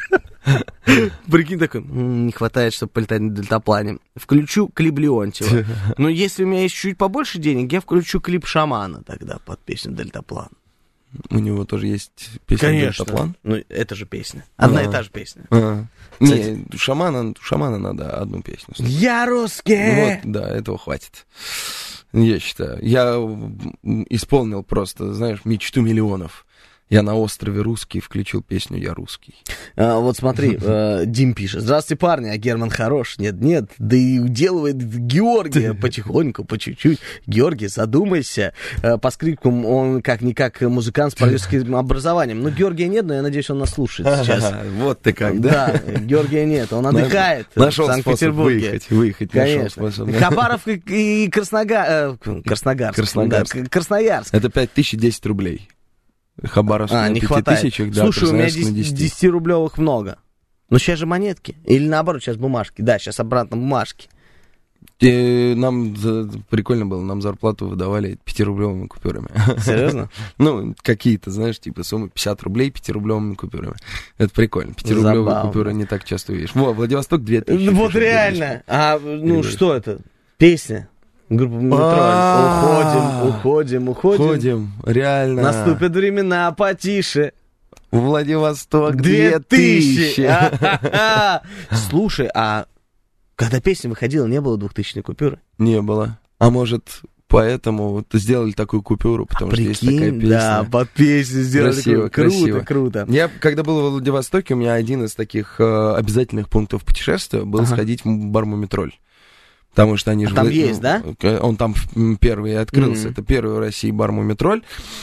Прикинь, такой, не хватает, чтобы полетать на дельтаплане. Включу клип Леонтьева. Но если у меня есть чуть побольше денег, я включу клип Шамана тогда под песню «Дельтаплан». У него тоже есть песня Конечно. «Дельтаплан»? Ну, это же песня. Одна А. и та же песня. А. Не, Шамана, Шамана надо одну песню слушать. Я русский! Вот, да, этого хватит. Я считаю. Я исполнил просто, знаешь, мечту миллионов. Я на острове Русский включил песню «Я русский». А, вот смотри, э, Дим пишет. Здравствуйте, парни, а Герман хорош. Нет, нет, да и уделывает Георгия потихоньку, по чуть-чуть. Георгий, задумайся. Э, по скрипкам он как-никак музыкант с продюсерским образованием. Ну, Георгия нет, но я надеюсь, он нас слушает сейчас. Вот ты как, да? Да, Георгия нет, он отдыхает Нашел в Санкт-Петербурге. способ выехать, выехать. Конечно. Хабаров и Красногар... Краснодарск. Краснодарск. Да, Красноярск. Это пять тысяч десять рублей. Хабаровск А, на не пяти хватает. тысячах, да, Слушай, у меня Красноярск на десяти. десятирублевых много. Но сейчас же монетки. Или наоборот, сейчас бумажки. Да, сейчас обратно бумажки. И нам за- прикольно было, нам зарплату выдавали пятирублевыми купюрами. Серьезно? Ну, какие-то, знаешь, типа суммы пятьдесят рублей пятирублевыми купюрами. Это прикольно. Пятирублевые Забавно. купюры не так часто увидишь. Во, Владивосток две тысячи. Вот пишет, реально. А, ну Переводишь. что это? Песня. Группа Метроль. А-а-а. Уходим, уходим, уходим. Ходим, реально. Наступят времена потише. Владивосток Две две тысячи. тысячи. А-ха-ха. Слушай, а когда песня выходила, не было двухтысячной купюры? Не было. А может, поэтому вот сделали такую купюру, потому что есть такая Прикинь, песня. да, под песню сделали. Красиво, такую. красиво. Круто, круто. Я, когда был во Владивостоке, у меня один из таких э, обязательных пунктов путешествия был Ага. сходить в бар «Мумитроль». Потому что они А же... там в- есть, да? э, Он там м, первый и открылся. Мгм. Это первый в России бар «Мумитроль».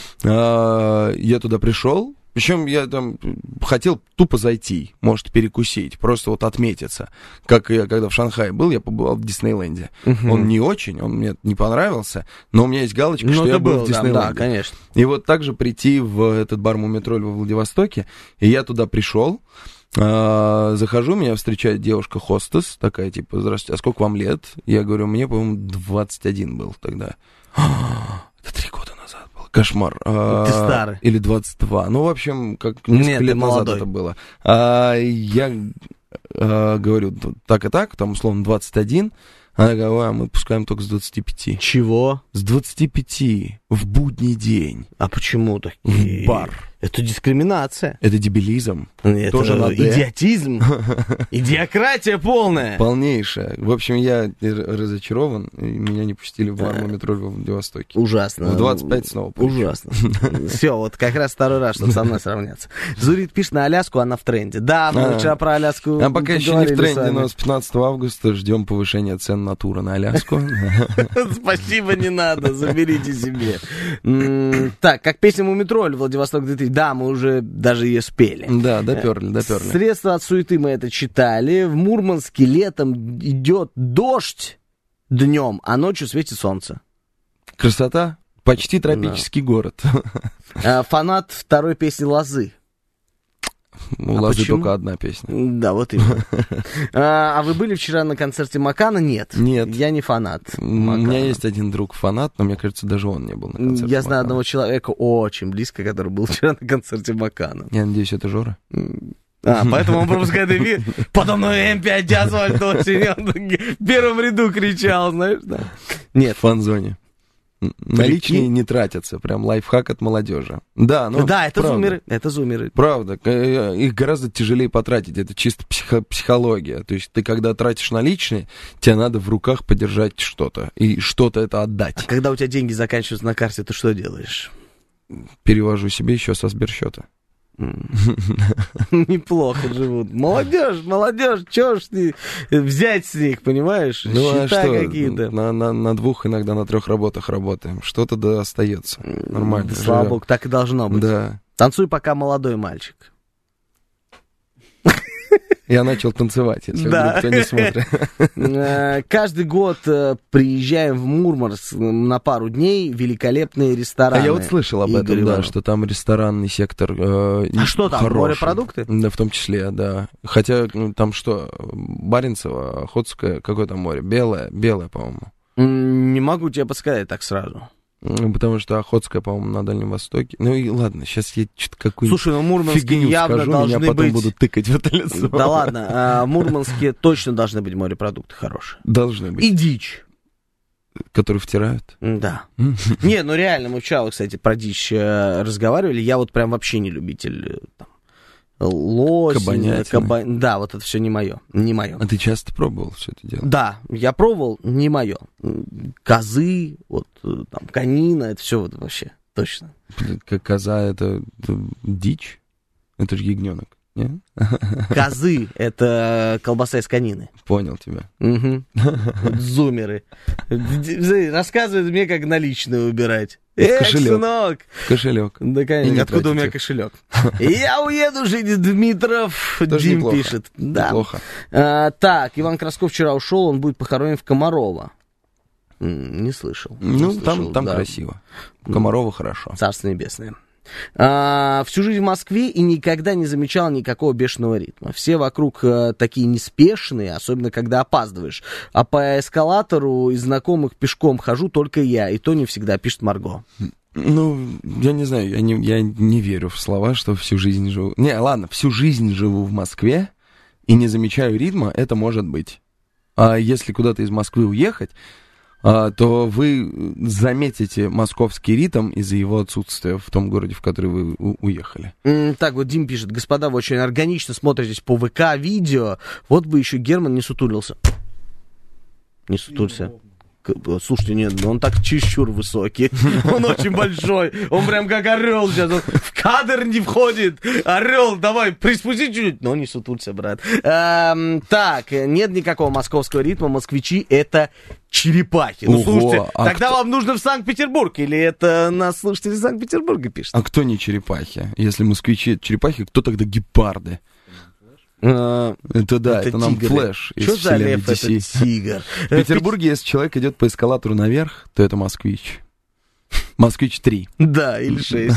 А, Я туда пришел. Причем я там хотел тупо зайти, может, перекусить, просто вот отметиться. Как я, когда в Шанхае был, я побывал в Диснейленде. Мгм. Он не очень, он мне не понравился, но у меня есть галочка, Ну, что ты я был был в там, Диснейленде. да, конечно. И вот также прийти в этот бар «Мумитроль» во Владивостоке, и я туда пришел, а, захожу, меня встречает девушка-хостес, такая, типа, здравствуйте, а сколько вам лет? Я говорю, мне, по-моему, двадцать один был тогда. Это три года назад был. Кошмар. А, Ты старый. Или двадцать два. Ну, в общем, как несколько Нет, ты лет назад молодой. это было. А, я а, говорю, так и так, там, условно, двадцать один. Она говорит, а мы пускаем только с двадцати пяти. Чего? С двадцати пяти в будний день А почему так? в бар. Это дискриминация. Это дебилизм. Это Тоже на «Д». идиотизм. Идиократия полная. Полнейшая. В общем, я р- разочарован, и меня не пустили в бар «Мумитроль» во Владивостоке. Ужасно. В двадцать пять снова полечу. Ужасно. Все, вот как раз второй раз, чтобы со мной сравняться. Зурит пишет на Аляску, она в тренде. Да, мы А. вчера про Аляску А пока еще не в поговорили тренде, с вами. но с пятнадцатого августа ждем повышения цен на туры на Аляску. Спасибо, не надо, заберите себе. М, Так, как песня «Мумитроль» Владивосток две тысячи. Да, мы уже даже ее спели. Да, доперли, доперли. Средства от суеты мы это читали. В Мурманске летом идет дождь днем, а ночью светит солнце. Красота. Почти тропический город. А, Фанат второй песни «Лозы». У А Лазы почему? только одна песня. Да, вот именно. А а вы были вчера на концерте Макана? Нет. Нет. Я не фанат У Макана. меня есть один друг фанат, но мне кажется, даже он не был на концерте. Я знаю Макана. одного человека очень близко, который был вчера на концерте Макана. Я надеюсь, это Жора. А, поэтому он пропускает эфир. Потом на эм пять асфальт очень. Он в первом ряду кричал, знаешь, да. Нет. В фан-зоне. Наличные не тратятся, прям лайфхак от молодежи. Да, ну, Да, это правда. зумеры. Это зумеры. Правда, к- э, их гораздо тяжелее потратить, это чисто психо- психология. То есть ты, когда тратишь наличные, тебе надо в руках подержать что-то, и что-то это отдать. Когда у тебя деньги заканчиваются на карте, ты что делаешь? Перевожу себе еще со сберсчета. Неплохо живут. Молодежь, молодежь, чё ж ты взять с них, понимаешь? Ну а Счета что, какие-то. на, на, на двух, иногда на трех работах работаем. Что-то да остается. Нормально. Да, слава живем. богу, так и должно быть. Да. Танцуй, пока молодой мальчик. Я начал танцевать, если Да. вдруг кто не смотрит. Э, Каждый год э, приезжаем в Мурманск на пару дней, великолепные А рестораны. я вот слышал об Игорь этом, да, Иванов. что там ресторанный сектор э, А что там, хороший. морепродукты? Да, в том числе, да. Хотя ну, там что, Баренцево, Охотское, какое там море? Белое, белое, по-моему. М, Не могу тебе подсказать так сразу. Потому что Охотская, по-моему, на Дальнем Востоке. Ну и ладно, сейчас я что-то какую-нибудь Слушай, ну Мурманске фигню явно скажу, должны меня потом быть... будут тыкать в это лицо. Да ладно, а, в Мурманске точно должны быть морепродукты хорошие. Должны быть. И дичь. Которые втирают? Да. Не, ну реально, мы вчера, кстати, про дичь э, разговаривали. Я вот прям вообще не любитель там, лось, каба... Да, вот это все не мое, не мое. А ты часто пробовал все это дело? Да, я пробовал, не мое. Козы, вот там конина, это все вот вообще точно. Как коза, это, это дичь? Это же ягненок, нет? Козы, это колбаса из конины. Понял тебя. Угу. Зумеры. Рассказывают мне, как наличные убирать. Эх, кошелек. сынок! Кошелек. Да, конечно. Откуда у меня их. Кошелек? Я уеду жить, Дмитров. Тоже Дим неплохо. пишет. Да. Неплохо. А, так, Иван Красков вчера ушел, он будет похоронен в Комарова. Не слышал. Ну, не слышал, там, там да. красиво. Комарова хорошо. Царство небесное. А, всю жизнь в Москве и никогда не замечал никакого бешеного ритма. Все вокруг а, такие неспешные, особенно когда опаздываешь. А по эскалатору из знакомых пешком хожу только я, и то не всегда, пишет Марго. Ну, я не знаю, я не, я не верю в слова, что всю жизнь живу... Не, ладно, всю жизнь живу в Москве и не замечаю ритма, это может быть. А если куда-то из Москвы уехать, а, то вы заметите московский ритм из-за его отсутствия в том городе, в который вы у- уехали. М, Так вот Дим пишет: господа, вы очень органично смотритесь по ВК видео, вот бы еще Герман не сутулился. Не сутулься. К- Слушайте, нет, он так чересчур высокий. Он очень большой. Он прям как орел сейчас. Он в кадр не входит. Орел, давай, приспусти чуть-чуть. Но не сутулься, брат. Эм, так, нет никакого московского ритма. Москвичи — это черепахи. Ну, Ого, слушайте, а тогда кто- вам нужно в Санкт-Петербург. Или это нас слушатели из Санкт-Петербурга пишут? А кто не черепахи? Если москвичи это черепахи, кто тогда гепарды? Э, Это да, это, Это нам тигры. флэш из Что за вселенной лев ди си. это тигр? В Петербурге, если человек идет по эскалатору наверх, то это москвич. Москвич три. Да, или шесть.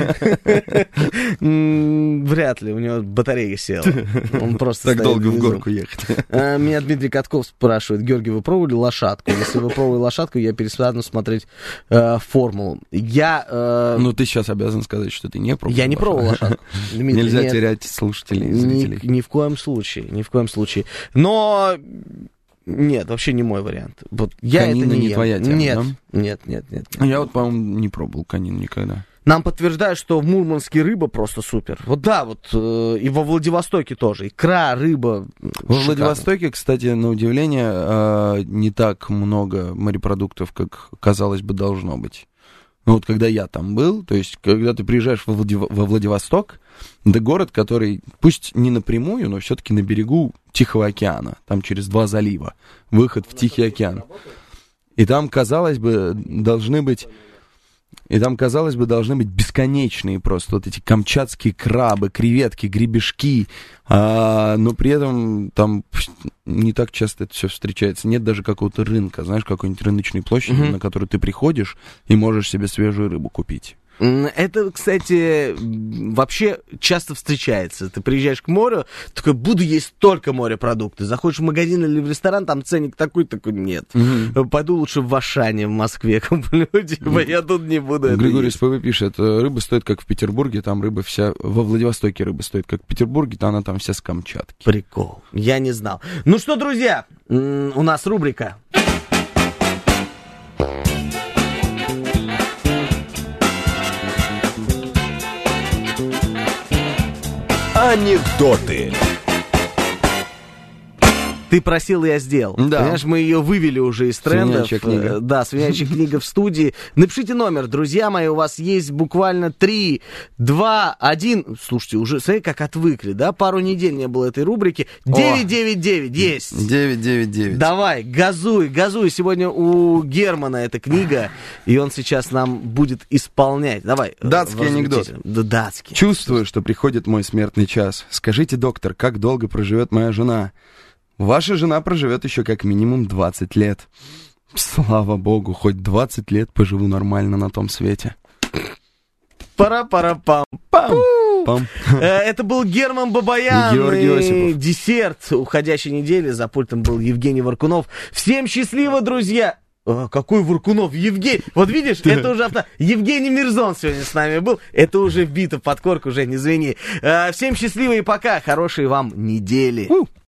М, Вряд ли, у него батарея села. Он просто Так стоит долго в внизу. горку ехать. А, Меня Дмитрий Катков спрашивает: Георгий, вы пробовали лошадку? Если вы пробовали лошадку, я перестану смотреть э, формулу. Я... э, Ну, ты сейчас обязан сказать, что ты не пробовал. Я не пробовал лошадку. Дмитрий, Нельзя нет. терять слушателей и Ни, зрителей. ни в коем случае, ни в коем случае. Но нет, вообще не мой вариант. Вот я Конина это не, не ем. твоя тема, нет, да? нет, нет, нет, нет. Я вот, по-моему, не пробовал конин никогда. Нам подтверждают, что в Мурманске рыба просто супер. Вот да, вот э, и во Владивостоке тоже. Икра, рыба. Во Владивостоке, кстати, на удивление, э, не так много морепродуктов, как, казалось бы, должно быть. Ну вот когда я там был, то есть когда ты приезжаешь во, Владив... во Владивосток, это город, который, пусть не напрямую, но все-таки на берегу Тихого океана, там через два залива, выход в Тихий океан. И там, казалось бы, должны быть... И там, казалось бы, должны быть бесконечные просто вот эти камчатские крабы, креветки, гребешки, а, но при этом там не так часто это все встречается. Нет даже какого-то рынка, знаешь, какой-нибудь рыночной площади, Mm-hmm. на которую ты приходишь и можешь себе свежую рыбу купить. Это, кстати, вообще часто встречается. Ты приезжаешь к морю, такой: буду есть только морепродукты. Заходишь в магазин или в ресторан, там ценник такой, такой: нет. Mm-hmm. Пойду лучше в Ашане в Москве куплю, типа, я тут не буду это Григорий есть. СПВ пишет: рыба стоит как в Петербурге, там рыба вся... Во Владивостоке рыба стоит как в Петербурге, то она там вся с Камчатки. Прикол. Я не знал. Ну что, друзья, м, у нас рубрика. Анекдоты. Ты просил, я сделал. Да. Понимаешь, мы ее вывели уже из трендов. Свинячья книга. Э, Да, свинячья книга в студии. Напишите номер, друзья мои, у вас есть буквально три, два, один. Слушайте, уже, смотри, как отвыкли, да? Пару недель не было этой рубрики. девять девять девять, есть. девять девять девять. Давай, газуй, газуй. Сегодня у Германа эта книга, и он сейчас нам будет исполнять. Давай. э, Датский анекдот. возмутительно. Да, датский. Чувствую, что приходит мой смертный час. Скажите, доктор, как долго проживет моя жена? Ваша жена проживет еще как минимум двадцать лет. Слава богу, хоть двадцать лет поживу нормально на том свете. Пара-пара-пам. Пам! Пам. Э, Это был Герман Бабаян И Георгий и Осипов. десерт уходящей недели. За пультом был Евгений Варкунов. Всем счастливо, друзья! А, какой Варкунов? Евгений. Вот видишь, это уже авто... Евгений Мирзон сегодня с нами был. Это уже вбито в подкорку, уже не извини. А, всем счастливо и пока. Хорошей вам недели.